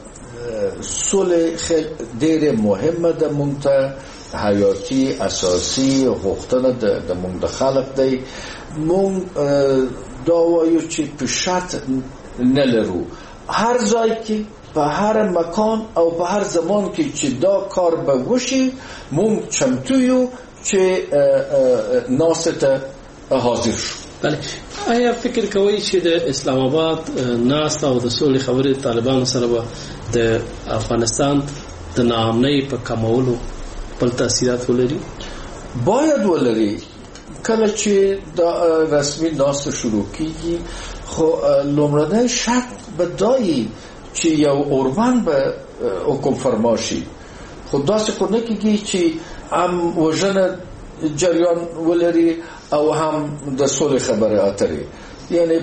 سولې خیلی ډېره مهمه ده، موږ ته حیاتي اساسي غوښتنه د موږ د خلق دی. موږ دا وایو چې په شرط نه لرو، هر ځای کې په هر مکان او په هر زمان کې چې دا کار به وشي موږ چمتو یو چې ناسته حاضر شو. بله، آیا فکر کوئ چې د اسلام آباد ناسته او د سولې خبرې طالبانو سره به د افغانستان د ناامنۍ په کمولو بل تاثیرات ولري؟ باید ولري. کله چې دا رسمي ناسته شروع کیږي، خو لومړنی شرط به دایی چې یو اوربند به حکم فرما شي. خو داسې خو نه کېږي چې هم وژنه جریان ولري او هم د سولې خبره اترې. یعنی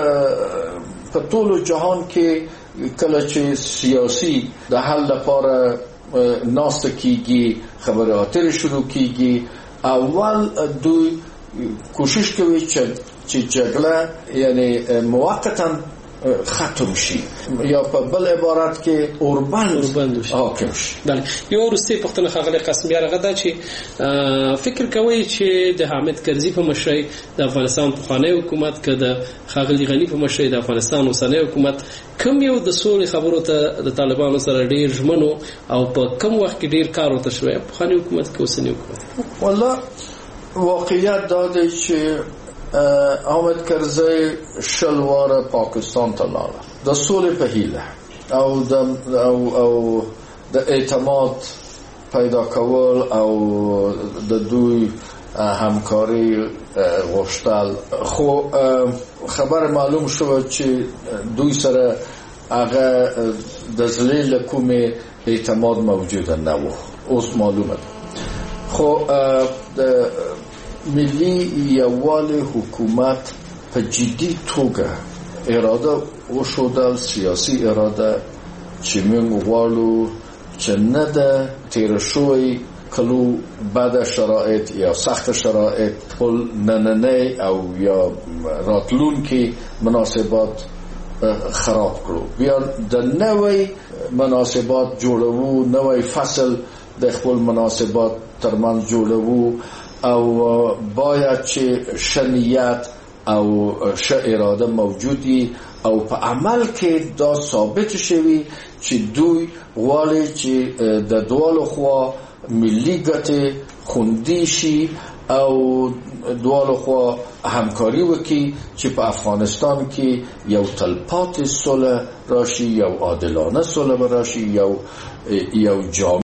په ټول جهان کې کله چې سیاسي د حل لپاره ناسته کیږي، خبره اترې شروع کیږي، اول دوی کوشش کوي چې جګړه یعنی موقتا ختم شي یا په بل عبارت کې اوربند حاکم شي. بله، یو وروستۍ پوښتنه ښاغلی قاسمیار هغه ده چې فکر کوئ چې د حامد کرزي په مشرۍ د افغانستان پخوانی حکومت که د ښاغلي غني په مشرۍ د افغانستان اوسنی حکومت کوم یو د سولې خبرو ته د طالبانو سره ډېر ژمنو او په کوم وخت کې ډېر کار ورته شوی، پخوانی حکومت که اوسنی حکومت؟ والله واقعیت دا دی چې حامد کرزی شلوار پاکستان ته لاړه د سولې په هیله او د او او د اعتماد پیدا کول او د دوی همکاری غوښتل. خو خبر معلوم شو چې دوی سره هغه د ذلیل کومه اعتماد موجود نه و. اوس معلومه ده. خو د ملي یووالي حکومت په جدي توګه اراده وښودل، سیاسي اراده چې موږ غواړو چې نه ده تیر شوی کلو بعد شرایط یا سخت شرایط ټول نننی او یا راتلونکي مناسبات خراب کړو، بیا د نوې مناسبات جوړو، نوې فصل د خپل مناسبات ترمنځ جوړو او باید چې شنیت او ش اراده موجودی او په عمل کې دا ثابت شوی چې دوی غواړي چې د دوالو خوا ملي ګټې خوندي شي او دوالو خوا همکاري وکړي چې په افغانستان کې یو تلپاتې صلح راشي، یو عادلانه صلح راشي، یو یو جامع